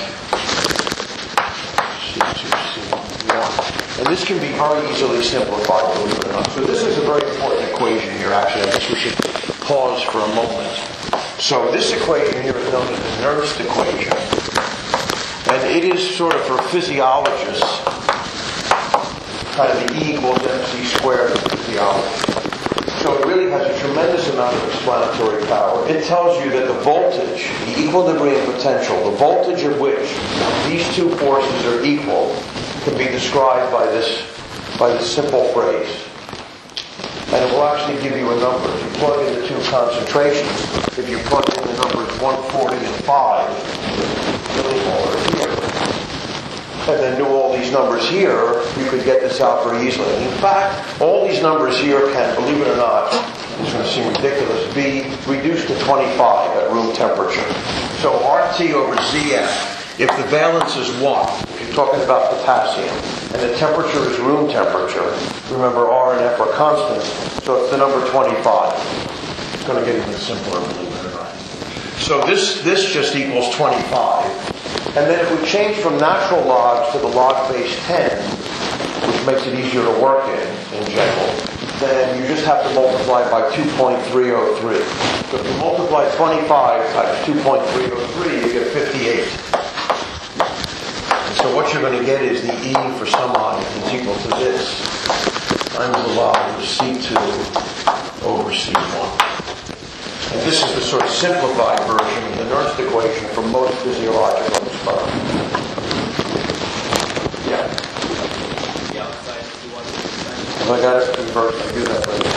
C two C one. And this can be very easily simplified, believe it or not. So this is a very important equation here, actually. I guess we should pause for a moment. So this equation here is known as the Nernst equation. And it is sort of for physiologists, kind of the E equals mc squared of physiology. So it really has a tremendous amount of explanatory power. It tells you that the voltage, the equilibrium potential, the voltage at which these two forces are equal, can be described by this by this simple phrase. And it will actually give you a number. If you plug in the two concentrations, if you plug in the numbers one forty and five, millimolar here, and then do all these numbers here, you could get this out very easily. In fact, all these numbers here can, believe it or not, it's going to seem ridiculous, be reduced to twenty-five at room temperature. So R T over Z F, if the valence is one, if you're talking about potassium, and the temperature is room temperature, remember R and F are constants, so it's the number twenty-five. It's going to get even simpler, believe it or not. So this, this just equals twenty-five. And then if we change from natural logs to the log base ten, which makes it easier to work in, in general, then you just have to multiply by two point three oh three. So if you multiply twenty-five times two point three oh three, you get fifty-eight. And so what you're going to get is the E for some ion is equal to this times the log of C two over C one. And this is the sort of simplified version of the Nernst equation for most physiological experiments. Yeah. If I got it converted, I do that later.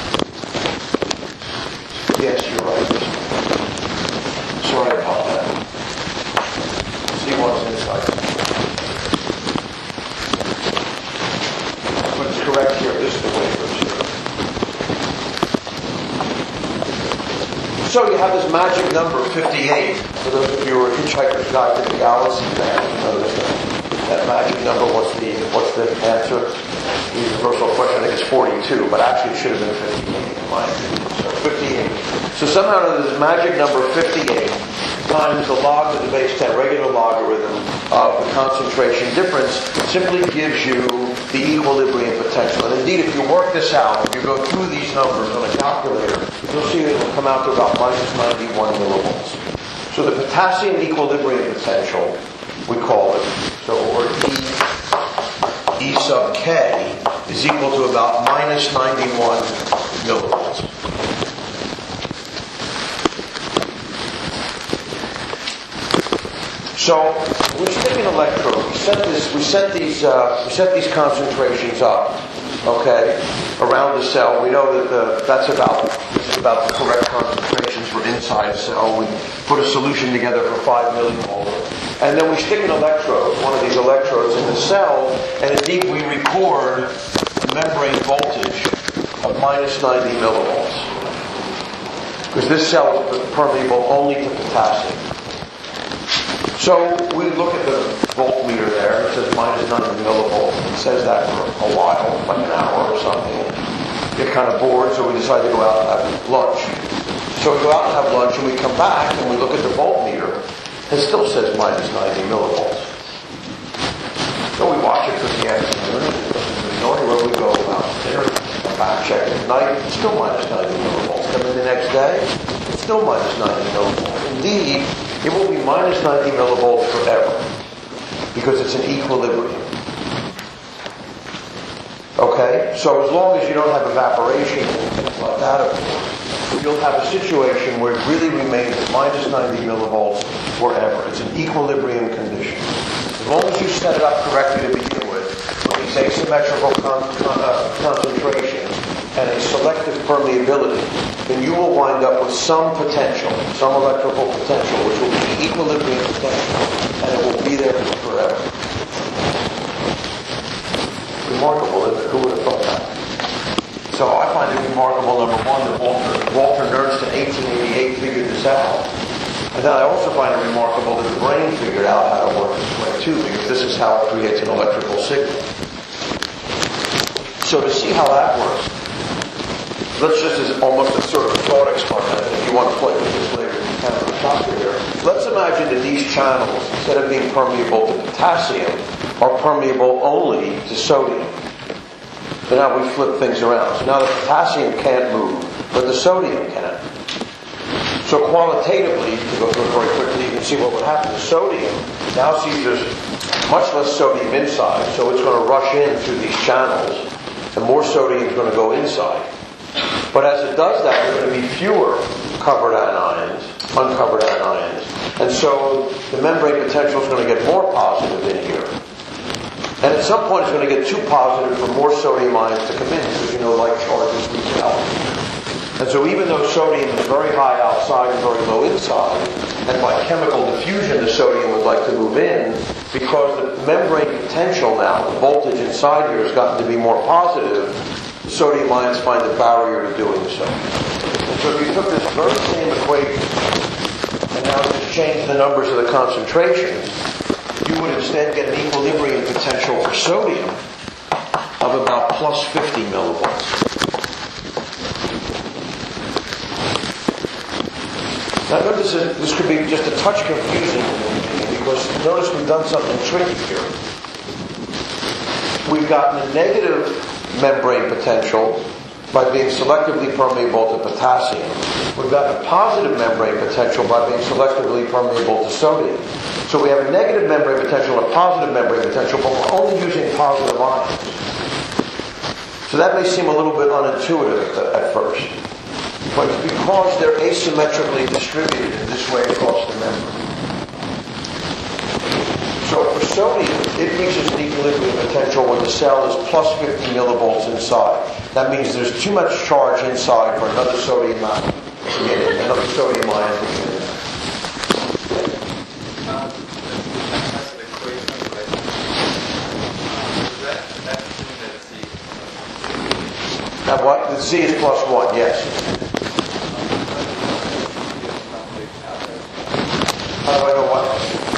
Yes, you're right. Sorry about that. See what's inside. But it's correct here. This is the way it goes here. So you have this magic number fifty-eight. For those of you who are Hitchhiker's Guide to the Galaxy fans, you know this, that magic number. What's the what's the answer? The universal question, I think it's forty-two, but actually it should have been fifty-eight in my opinion. So fifty-eight. So somehow this magic number fifty-eight times the log of the base ten regular logarithm of the concentration difference simply gives you the equilibrium potential. And indeed, if you work this out, if you go through these numbers on a calculator, you'll see it will come out to about minus ninety-one millivolts. So the potassium equilibrium potential, we call it, so or E, E sub K, is equal to about minus ninety-one millivolts. So we're sticking electrodes. We set this. We set these. Uh, we set these concentrations up. Okay, around the cell. We know that the, that's about this is about the correct concentrations for inside a cell. We put a solution together for five millimolar, and then we stick an electrode, one of these electrodes, in the cell, and indeed we record the membrane voltage of minus ninety millivolts, because this cell is permeable only to potassium. So we look at the voltmeter there. It says minus ninety millivolts. It says that for a while, like an hour or something. Get kind of bored, so we decide to go out and have lunch. So we go out and have lunch, and we come back and we look at the voltmeter. It still says minus ninety millivolts. So we watch it for the afternoon. The only way we go out there, come back, check at night. It's still minus ninety millivolts. Come in the next day. It's still minus ninety millivolts. Indeed, it will be minus ninety millivolts forever because it's an equilibrium. Okay? So as long as you don't have evaporation and things like that, of course, you'll have a situation where it really remains at minus ninety millivolts forever. It's an equilibrium condition. As long as you set it up correctly to begin with, with these asymmetrical con- con- uh, concentrations and a selective permeability, then you will wind up with some potential, some electrical potential, which will be equilibrium potential, and it will be there forever. Remarkable, isn't it? Who would have thought that? So I find it remarkable, number one, that Walter, Walter Nernst in eighteen eighty-eight figured this out. And then I also find it remarkable that the brain figured out how to work this way too, because this is how it creates an electrical signal. So to see how that works, let's just as almost a sort of a thought experiment, if you want to play with this later, you can on the top here. Let's imagine that these channels, instead of being permeable to potassium, are permeable only to sodium. So now we flip things around. So now the potassium can't move, but the sodium can. So qualitatively, to go through it very quickly, you can see what would happen. The sodium now sees there's much less sodium inside, so it's going to rush in through these channels, and more sodium is going to go inside. But as it does that, there are going to be fewer covered anions, uncovered anions. And so the membrane potential is going to get more positive in here. And at some point it's going to get too positive for more sodium ions to come in, because you know like charges repel. And so even though sodium is very high outside and very low inside, and by chemical diffusion the sodium would like to move in, because the membrane potential now, the voltage inside here has gotten to be more positive, sodium ions find a barrier to doing so. And so if you took this very same equation and now just change the numbers of the concentrations, you would instead get an equilibrium potential for sodium of about plus fifty millivolts. Now notice that this could be just a touch confusing because notice we've done something tricky here. We've gotten a negative membrane potential by being selectively permeable to potassium. We've got a positive membrane potential by being selectively permeable to sodium. So we have a negative membrane potential and a positive membrane potential, but we're only using positive ions. So that may seem a little bit unintuitive at, the, at first. But it's because they're asymmetrically distributed in this way across the membrane. So for sodium, it reaches an equilibrium potential when the cell is plus fifty millivolts inside. That means there's too much charge inside for another sodium ion to get in, another sodium ion to get in. Um, that's an equation, right? Is that, that's assuming that C. Now what? The Z is plus one, yes. How do I know what?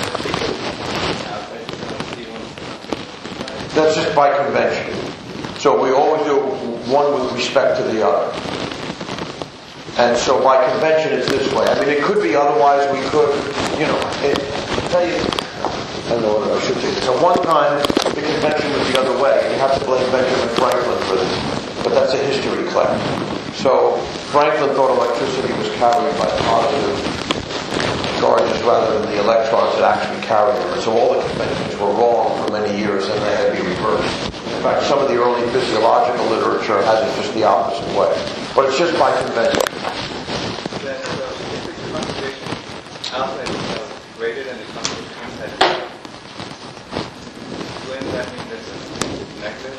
That's just by convention. So we always do one with respect to the other. And so by convention it's this way. I mean, it could be otherwise. We could, you know, it, tell you, I don't know what I should say. So one time, the convention was the other way. You have to blame Benjamin Franklin for this. But that's a history class. So Franklin thought electricity was carried by positive charges rather than the electrons that actually carried them. And so all the conventions were wrong for many years and they had to be reversed. In fact, some of the early physiological literature has it just the opposite way. But it's just by convention. Then, so if the concentration outside the cell is greater than the concentration inside the cell, wouldn't that mean that it's negative?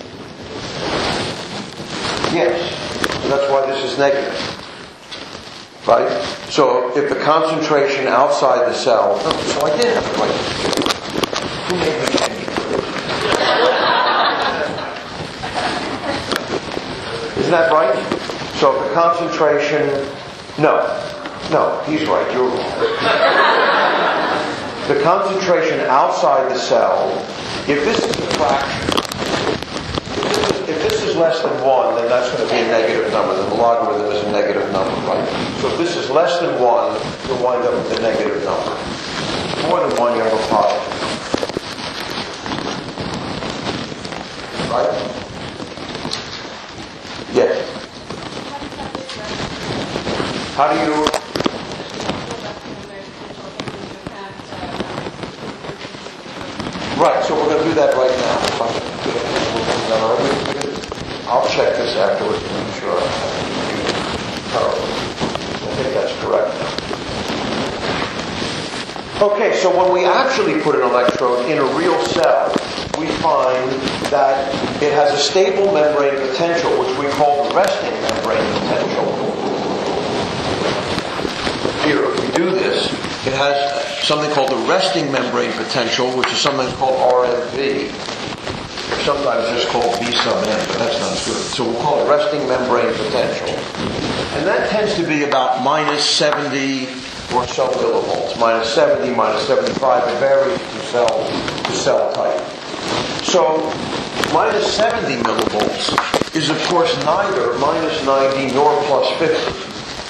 Yes. So that's why this is negative. Right? So if the concentration outside the cell... Oh, so I did have it right. Who made me change it? Isn't that right? So if the concentration... No. No, he's right. You're wrong. The concentration outside the cell, if this is a fraction, if this is less than one, then that's going to be a negative number. Then the logarithm is a negative number, right? So if this is less than one, you'll wind up with a negative number. More than one, you have a positive. Right? Yes. How do you... Right, so we're going to do that right now. I'll check this afterwards to make sure I'm I think that's correct. Okay, so when we actually put an electrode in a real cell, we find that it has a stable membrane potential, which we call the resting membrane potential. Here, if we do this, it has something called the resting membrane potential, which is something called R M P. Sometimes just called B sub M, but that's not good. So we'll call it resting membrane potential. And that tends to be about minus seventy or so millivolts. Minus seventy, minus seventy-five. It varies from cell to cell type. So minus seventy millivolts is of course neither minus ninety nor plus fifty.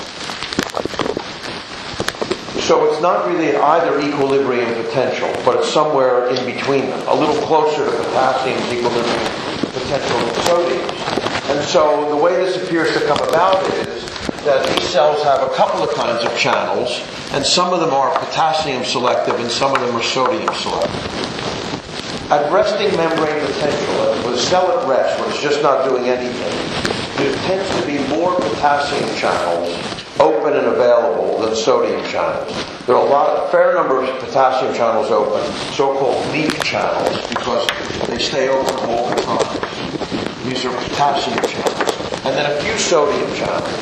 So it's not really at either equilibrium potential, but it's somewhere in between them, a little closer to potassium's equilibrium potential than sodium's. And so the way this appears to come about is that these cells have a couple of kinds of channels, and some of them are potassium selective and some of them are sodium selective. At resting membrane potential, with a cell at rest, when it's just not doing anything, there tends to be more potassium channels open and available than sodium channels. There are a lot, a fair number of potassium channels open, so-called leak channels, because they stay open all the time. These are potassium channels. And then a few sodium channels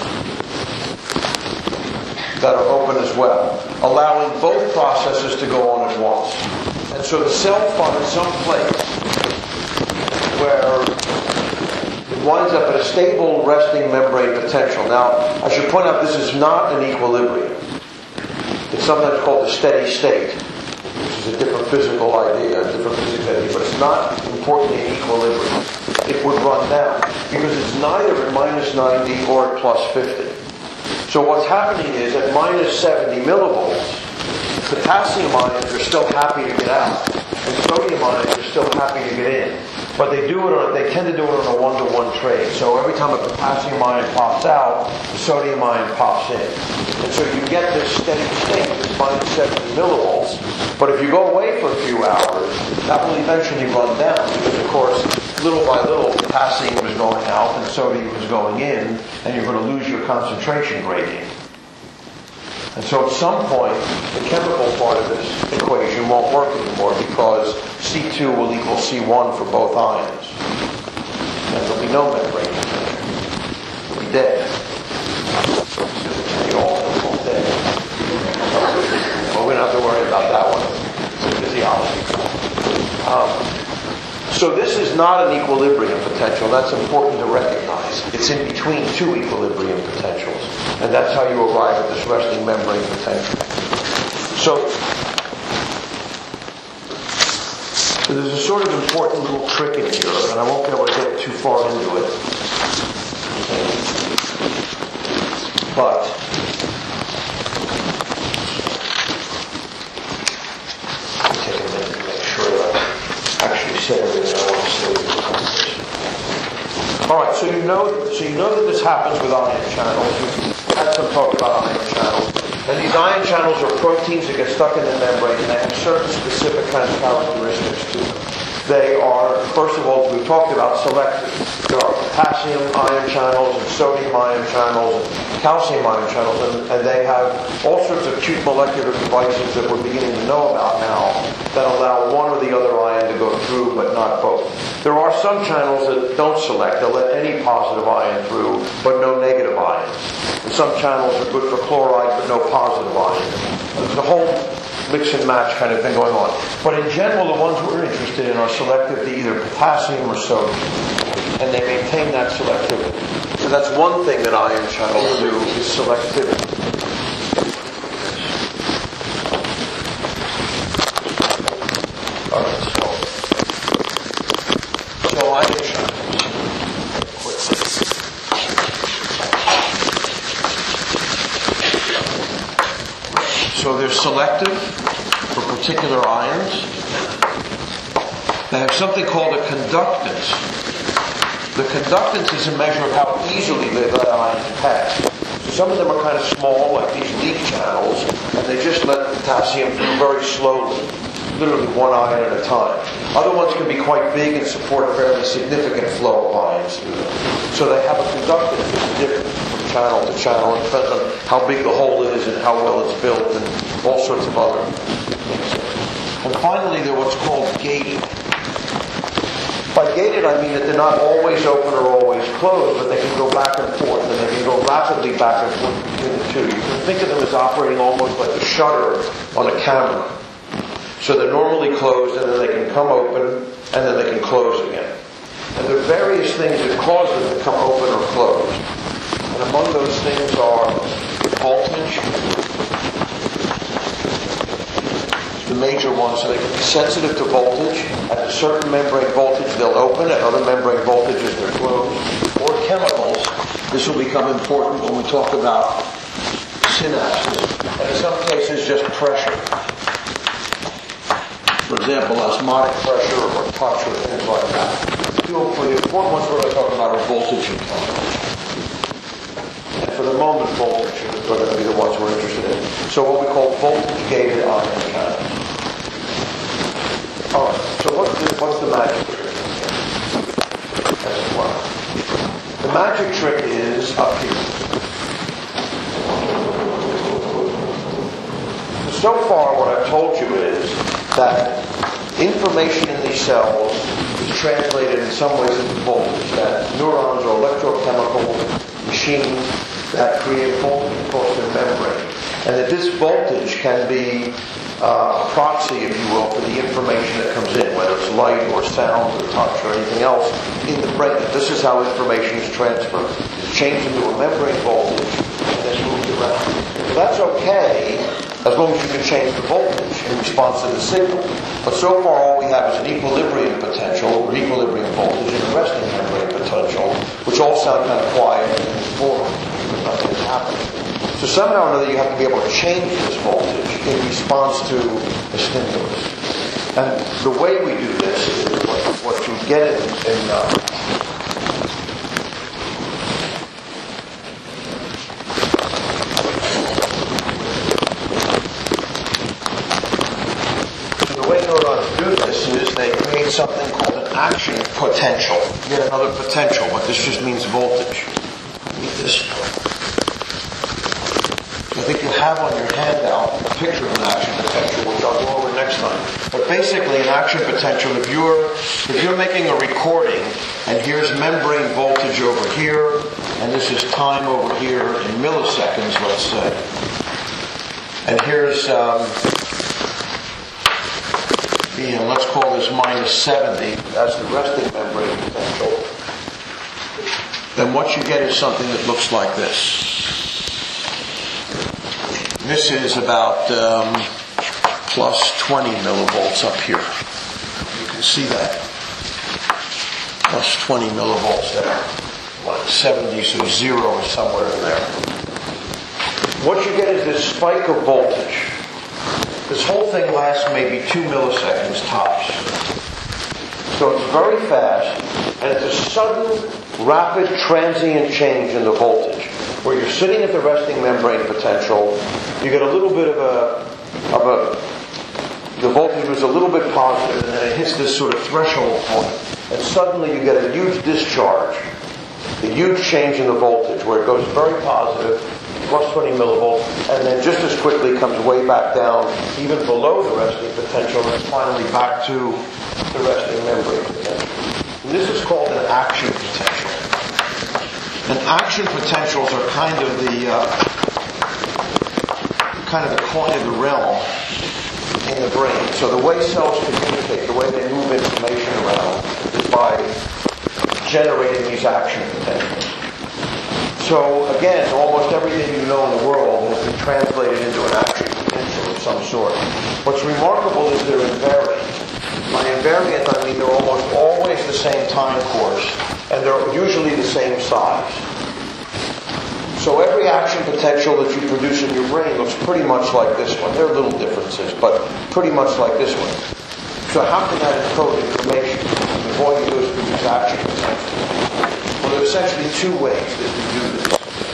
that are open as well, allowing both processes to go on at once. And so the cell finds some place where it winds up at a stable resting membrane potential. Now, I should point out this is not an equilibrium. It's sometimes called a steady state, which is a different physical idea, a different physics idea, but it's not importantly an equilibrium. It would run down, because it's neither at minus ninety or at plus fifty. So what's happening is at minus seventy millivolts, potassium ions are still happy to get out, and sodium ions are still happy to get in. But they do it on, they tend to do it on a one-to-one trade. So every time a potassium ion pops out, the sodium ion pops in. And so you get this steady state, this minus seventy millivolts. But if you go away for a few hours, that will eventually run down, because of course, little by little, potassium is going out and sodium is going in, and you're going to lose your concentration gradient. And so at some point, the chemical part of this equation won't work anymore, because C two will equal C one for both ions. And there'll be no membrane potential. It'll be dead. It'll all all dead. Well, we don't have to worry about that one. It's physiology. Um, so this is not an equilibrium potential. That's important to recognize. It's in between two equilibrium potentials. And that's how you arrive at this resting membrane potential. So, so there's a sort of important little trick in here, and I won't be able to get too far into it. But I'll take a minute to make sure that I actually said everything All right, so you know, so you know that this happens with ion channels. We've had some talk about ion channels. And these ion channels are proteins that get stuck in the membrane, and they have certain specific kind of characteristics to them. They are, first of all, as we've talked about, selective. There are potassium ion channels and sodium ion channels and calcium ion channels, and, and they have all sorts of cute molecular devices that we're beginning to know about now that allow one or the other ion to go through, but not both. There are some channels that don't select. They'll let any positive ion through, but no negative ions. And some channels are good for chloride, but no positive ions. There's a whole mix and match kind of thing going on. But in general, the ones we're interested in are selective to either potassium or sodium. And they maintain that selectivity. So that's one thing that ion channels do, is selectivity. All right, so, so ion channels. Quickly. So they're selective for particular ions. They have something called a conductance. The conductance is a measure of how easily they let ions pass. So some of them are kind of small, like these leak channels, and they just let potassium through very slowly, literally one ion at a time. Other ones can be quite big and support a fairly significant flow of ions through them. So they have a conductance that's different from channel to channel. It depends on how big the hole is and how well it's built and all sorts of other things. And finally, they're what's called gated. By gated, I mean that they're not always open or always closed, but they can go back and forth, and they can go rapidly back and forth between the two. You can think of them as operating almost like a shutter on a camera. So they're normally closed, and then they can come open, and then they can close again. And there are various things that cause them to come open or close. And among those things are voltage, the major ones. So they can be sensitive to voltage. At a certain membrane voltage, they'll open. At other membrane voltages, they're closed. Or chemicals. This will become important when we talk about synapses. And in some cases, just pressure. For example, osmotic pressure or touch or things like that. Two of the important ones we're going to talk about are voltage and chemicals. And for the moment, voltage are going to be the ones we're interested in. So what we call voltage-gated ion channels. All right. So what's the, what's the magic trick? As well. The magic trick is up here. So far, what I've told you is that information in these cells is translated in some ways into voltage. That neurons are electrochemical machines that create voltage across their membrane. And that this voltage can be uh, a proxy, if you will, for the information that comes in, whether it's light or sound or touch or anything else in the brain. This is how information is transferred. It's changed into a membrane voltage and then moved around. So that's okay as long as you can change the voltage in response to the signal. But so far all we have is an equilibrium potential, or equilibrium voltage, and a resting membrane potential, which all sound kind of quiet and informal. Nothing's happening. So somehow or another you have to be able to change this voltage in response to a stimulus. And the way we do this is what, what you get in, in uh, something called an action potential. Yet another potential, but this just means voltage. Need this. I think you have on your handout a picture of an action potential, which I'll go over next time. But basically, an action potential, if you're if you're making a recording, and here's membrane voltage over here, and this is time over here in milliseconds, let's say, and here's um, And let's call this minus seventy. That's the resting membrane potential. Then what you get is something that looks like this. This is about um, plus twenty millivolts up here. You can see that. Plus twenty millivolts there. Minus seventy, so zero is somewhere in there. What you get is this spike of voltage. This whole thing lasts maybe two milliseconds tops. So it's very fast, and it's a sudden, rapid, transient change in the voltage. Where you're sitting at the resting membrane potential, you get a little bit of a, of a, the voltage was a little bit positive, and then it hits this sort of threshold point. And suddenly you get a huge discharge, a huge change in the voltage, where it goes very positive, plus twenty millivolts, and then just as quickly comes way back down, even below the resting potential, and finally back to the resting membrane potential. And this is called an action potential. And action potentials are kind of the uh, kind of the coin of the realm in the brain. So the way cells communicate, the way they move information around, is by generating these action potentials. So again, almost everything you know in the world has been translated into an action potential of some sort. What's remarkable is they're invariant. By invariant, I mean they're almost always the same time course, and they're usually the same size. So every action potential that you produce in your brain looks pretty much like this one. There are little differences, but pretty much like this one. So how can that encode information? And all you do is produce action potentials. Well, there are essentially two ways that you do this.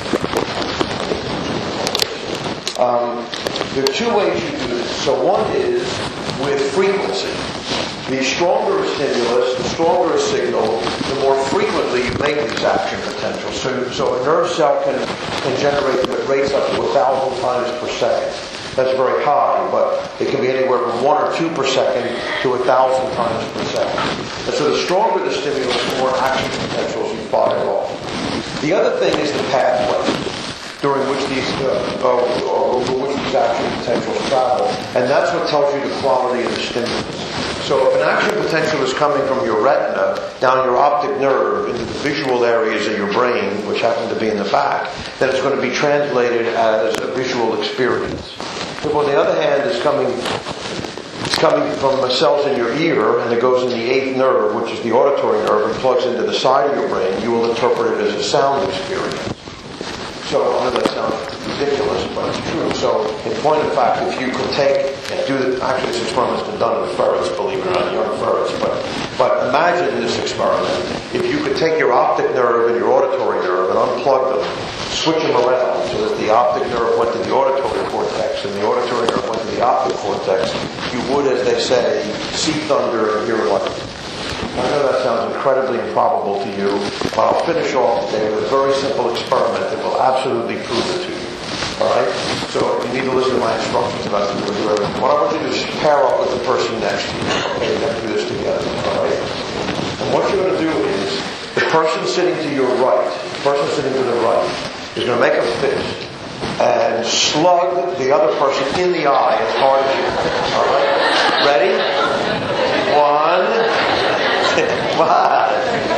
Um, there are two ways you do this. So one is with frequency. The stronger a stimulus, the stronger a signal, the more frequently you make these action potentials. So, so a nerve cell can, can generate rates up to a thousand times per second. That's very high, but it can be anywhere from one or two per second to a thousand times per second. And so the stronger the stimulus, the more action potentials you fire off. The other thing is the pathway during which these uh, uh, over which these action potentials travel, and that's what tells you the quality of the stimulus. So if an action potential is coming from your retina down your optic nerve into the visual areas of your brain, which happen to be in the back, then it's going to be translated as a visual experience. If on the other hand it's coming it's coming from the cells in your ear and it goes in the eighth nerve, which is the auditory nerve, and plugs into the side of your brain, you will interpret it as a sound experience. So I know that sounds ridiculous, but it's true. So in point of fact, if you could take and do the, actually this experiment's been done with ferrets, believe it or not, young ferrets, but, but imagine this experiment. If you could take your optic nerve and your auditory nerve and unplug them, switch them around so that the optic nerve went to the auditory cortex and the auditory nerve went to the optic cortex, you would, as they say, see thunder and hear lightning. I know that sounds incredibly improbable to you, but I'll finish off today with a very simple experiment that will absolutely prove it to you. Alright? So you need to listen to my instructions about it. What I want you to do is pair up with the person next to you. Okay, we're going to do this together. Alright? And what you're going to do is, the person sitting to your right, the person sitting to the right, is going to make a fist and slug the other person in the eye as hard as you can. Alright? Ready? One. Five.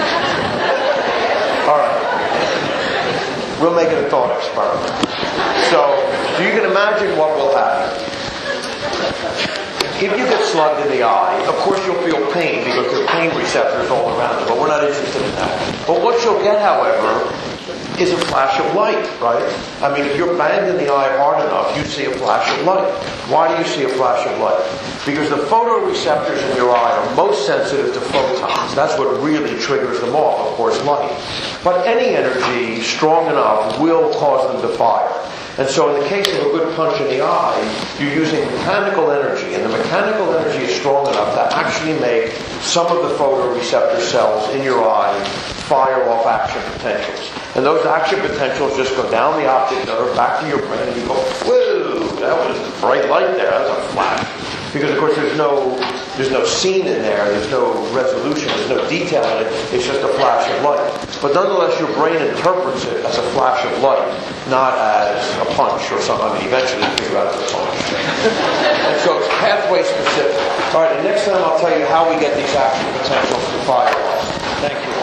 Alright. We'll make it a thought experiment. So, so you can imagine what will happen. If you get slugged in the eye, of course you'll feel pain because there are pain receptors all around it, but we're not interested in that. But what you'll get, however, is a flash of light, right? I mean, if you're banged in the eye hard enough, you see a flash of light. Why do you see a flash of light? Because the photoreceptors in your eye are most sensitive to photons. That's what really triggers them off, of course, light. But any energy strong enough will cause them to fire. And so in the case of a good punch in the eye, you're using mechanical energy, and the mechanical energy is strong enough to actually make some of the photoreceptor cells in your eye fire off action potentials. And those action potentials just go down the optic nerve, back to your brain, and you go, whoa, that was a bright light there, that was a flash. Because of course there's no there's no scene in there, there's no resolution, there's no detail in it, it's just a flash of light. But nonetheless your brain interprets it as a flash of light, not as a punch or something. I mean, eventually you figure out it's a punch. And so it's pathway specific. Alright, and next time I'll tell you how we get these action potentials to fire off. Thank you.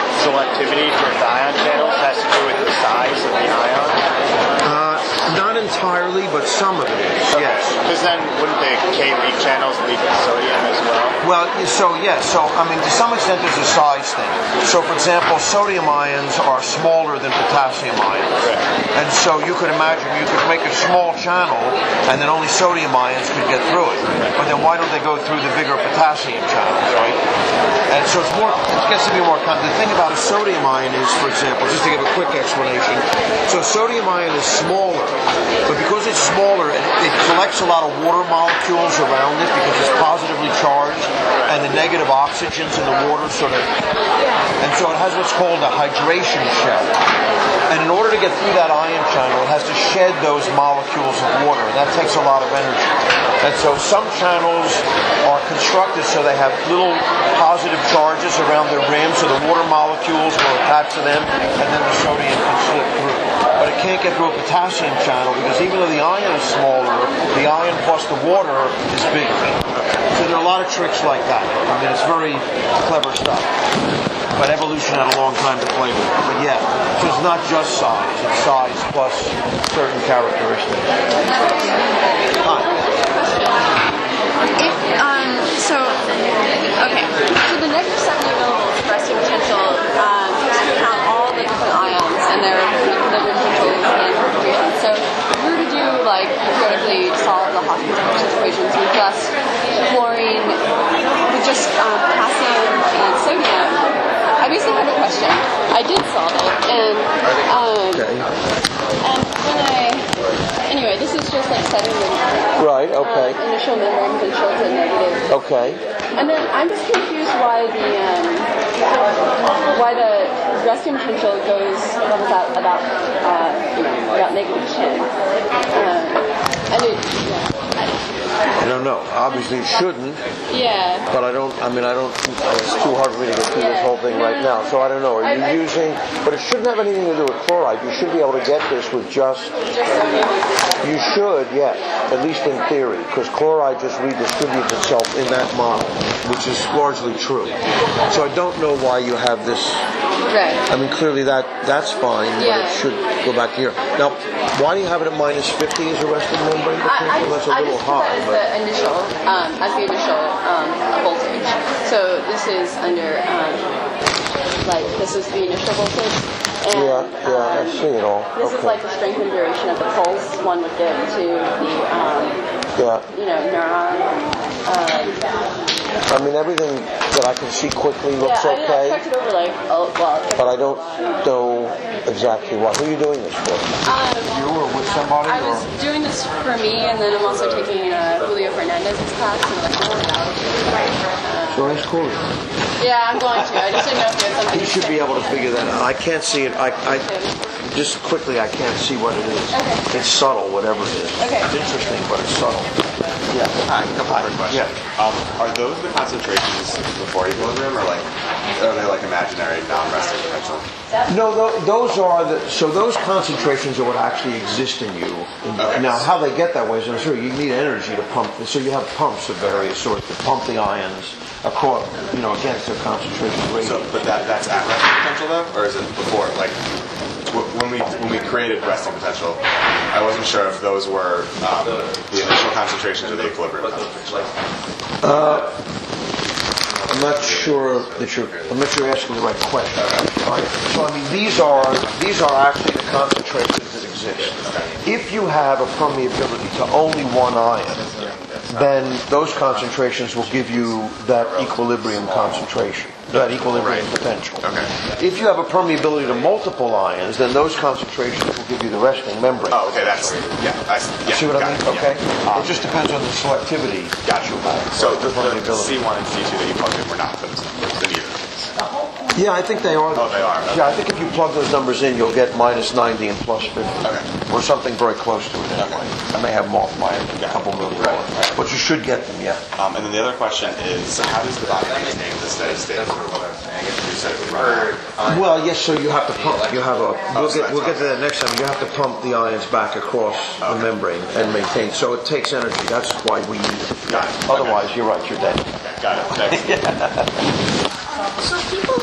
Selectivity for the ion channels has to do with the size of the ion? Uh, not entirely. entirely, but some of it is, yes. Because then wouldn't the K leak channels leak sodium as well? Well, so yes, so I mean, to some extent, there's a size thing. So, for example, sodium ions are smaller than potassium ions, Right. and so you could imagine you could make a small channel, and then only sodium ions could get through it. But then why don't they go through the bigger potassium channels, right? And so it's more, it gets to be more. Com- the thing about a sodium ion is, for example, just to give a quick explanation. So a sodium ion is smaller, but because it's smaller, it, it collects a lot of water molecules around it because it's positively charged, and the negative oxygens in the water sort of, and so it has what's called a hydration shell. And in order to get through that ion channel, it has to shed those molecules of water, and that takes a lot of energy. And so some channels are constructed so they have little positive charges around their rim, so the water molecules will attach to them, and then the sodium can slip through. But it can't get through a potassium channel because even though the ion is smaller, the ion plus the water is bigger. So there are a lot of tricks like that. I mean, it's very clever stuff. But evolution had a long time to play with it. But yeah, so it's not just size. It's size plus certain characteristics. Hi. If, um, so, okay. So the negative seventy millivolts resting potential um, to count all the different ions and their equilibrium potentials and concentrations. So if we were to do, like, theoretically solve the Hawkins equations with just chlorine, with just um, potassium and sodium, I basically have a question. I did solve it, and um, Okay. and when I anyway, this is just like setting the Right, okay. um, initial membrane potential to negative. Okay. And then I'm just confused why the um, why the resting potential goes levels out about uh, you know, about negative ten. Um, and it, yeah, I don't know. Obviously it shouldn't, yeah. but I don't, I mean, I don't, it's too hard for me to get through this whole thing right now. So I don't know. Are you I- I- using, but it shouldn't have anything to do with chloride. You should be able to get this with just, you should, yes, at least in theory, because chloride just redistributes itself in that model, which is largely true. So I don't know why you have this. Right. I mean, clearly that that's fine, but Yeah. it should go back to here. Now, why do you have it at minus fifty as a resting membrane potential? I, I That's just, a I little just put high, that as but the initial, um, as the initial um, voltage. So this is under, um, like, this is the initial voltage. And, yeah, yeah, I um, see it all. This Okay. is like the strength and duration of the pulse one would give to the, um, Yeah. you know, neuron. Um, I mean, everything that I can see quickly looks yeah, I, mean, I okay, checked it over like, oh, well. but I don't know exactly what. Who are you doing this for? Um, You or with somebody? I or? was doing this for me, and then I'm also taking uh, Julio Fernandez's class in electrical biology. Uh, So that's cool. yeah, I'm going to. I just didn't know if there's something. You should be able to figure that out. I can't see it. I, I just quickly, I can't see what it is. Okay. It's subtle, whatever it is. Okay. It's interesting, but it's subtle. Yeah. Hi, a couple quick questions. Yeah. Um, are those the concentrations before equilibrium, or like are they like imaginary non-resting potential? No, tho- those are the, so those concentrations are what actually exist in you. Okay. Now, how they get that way is, I'm sure you need energy to pump, so you have pumps of various sorts to pump the ions across, you know, against their concentration rate. So, but that that's at resting potential though, or is it before? Like w- when we when we created resting potential, I wasn't sure if those were um, the initial concentrations or the equilibrium concentrations. I'm not sure that you're, I'm not sure you're asking the right question. All right. So, I mean, these are, these are actually the concentrations that exist. If you have a permeability to only one ion, then those concentrations will give you that equilibrium concentration, that equilibrium potential. Okay. If you have a permeability to multiple ions, then those concentrations will give you the resting membrane. Oh, okay, that's yeah. I, see- yeah See what I got mean? it, Okay. yeah. Um, It just depends on the selectivity. Got you. So the, the, the permeability. C one and C two that you plugged in were not those. The neither. Yeah, I think they are. Oh, they are. Yeah, I think if you plug those numbers in, you'll get minus ninety and plus fifty. Okay. Or something very close to it anyway. I may have them off by a couple million. Right. But you should get them, yeah. Um, and then the other question is, how does the body maintain the steady state? You said it would run out. Well, yes, so you have to pump. You have a. We'll get, we'll get to that next time. You have to pump the ions back across the membrane and maintain. So it takes energy. That's why we use it. Got it. Otherwise, you're right. You're dead. Got it. Thanks. So people who have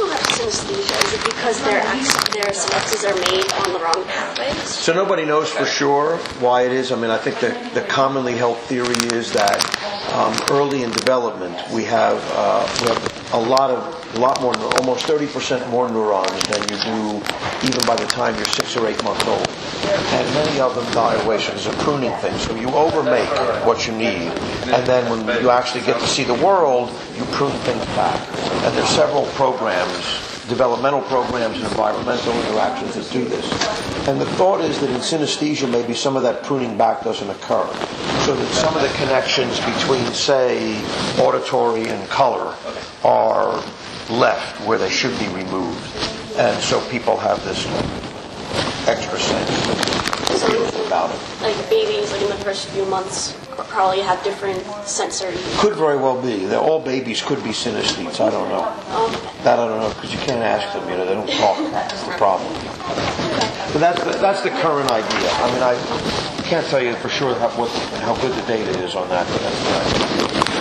synesthesia? Is it because their act- their synapses are made on the wrong pathways? So nobody knows for sure why it is. I mean, I think the, the commonly held theory is that um, early in development we have uh, we have a lot of a lot more, almost thirty percent more neurons than you do even by the time you're six or eight months old. And many of them die away, so there's a pruning thing. So you overmake what you need, and then when you actually get to see the world, you prune things back. And there's several programs, developmental programs and environmental interactions that do this. And the thought is that in synesthesia, maybe some of that pruning back doesn't occur. So that some of the connections between, say, auditory and color are left where they should be removed. And so people have this extra sense So, about it. like babies, like in the first few months, probably have different sensory. Could very well be. That all babies could be synesthetes. I don't know. Um, That I don't know, because you can't ask them. You know, they don't talk. That's the problem. But that's the, that's the current idea. I mean, I can't tell you for sure how, what, how good the data is on that, but that's the idea.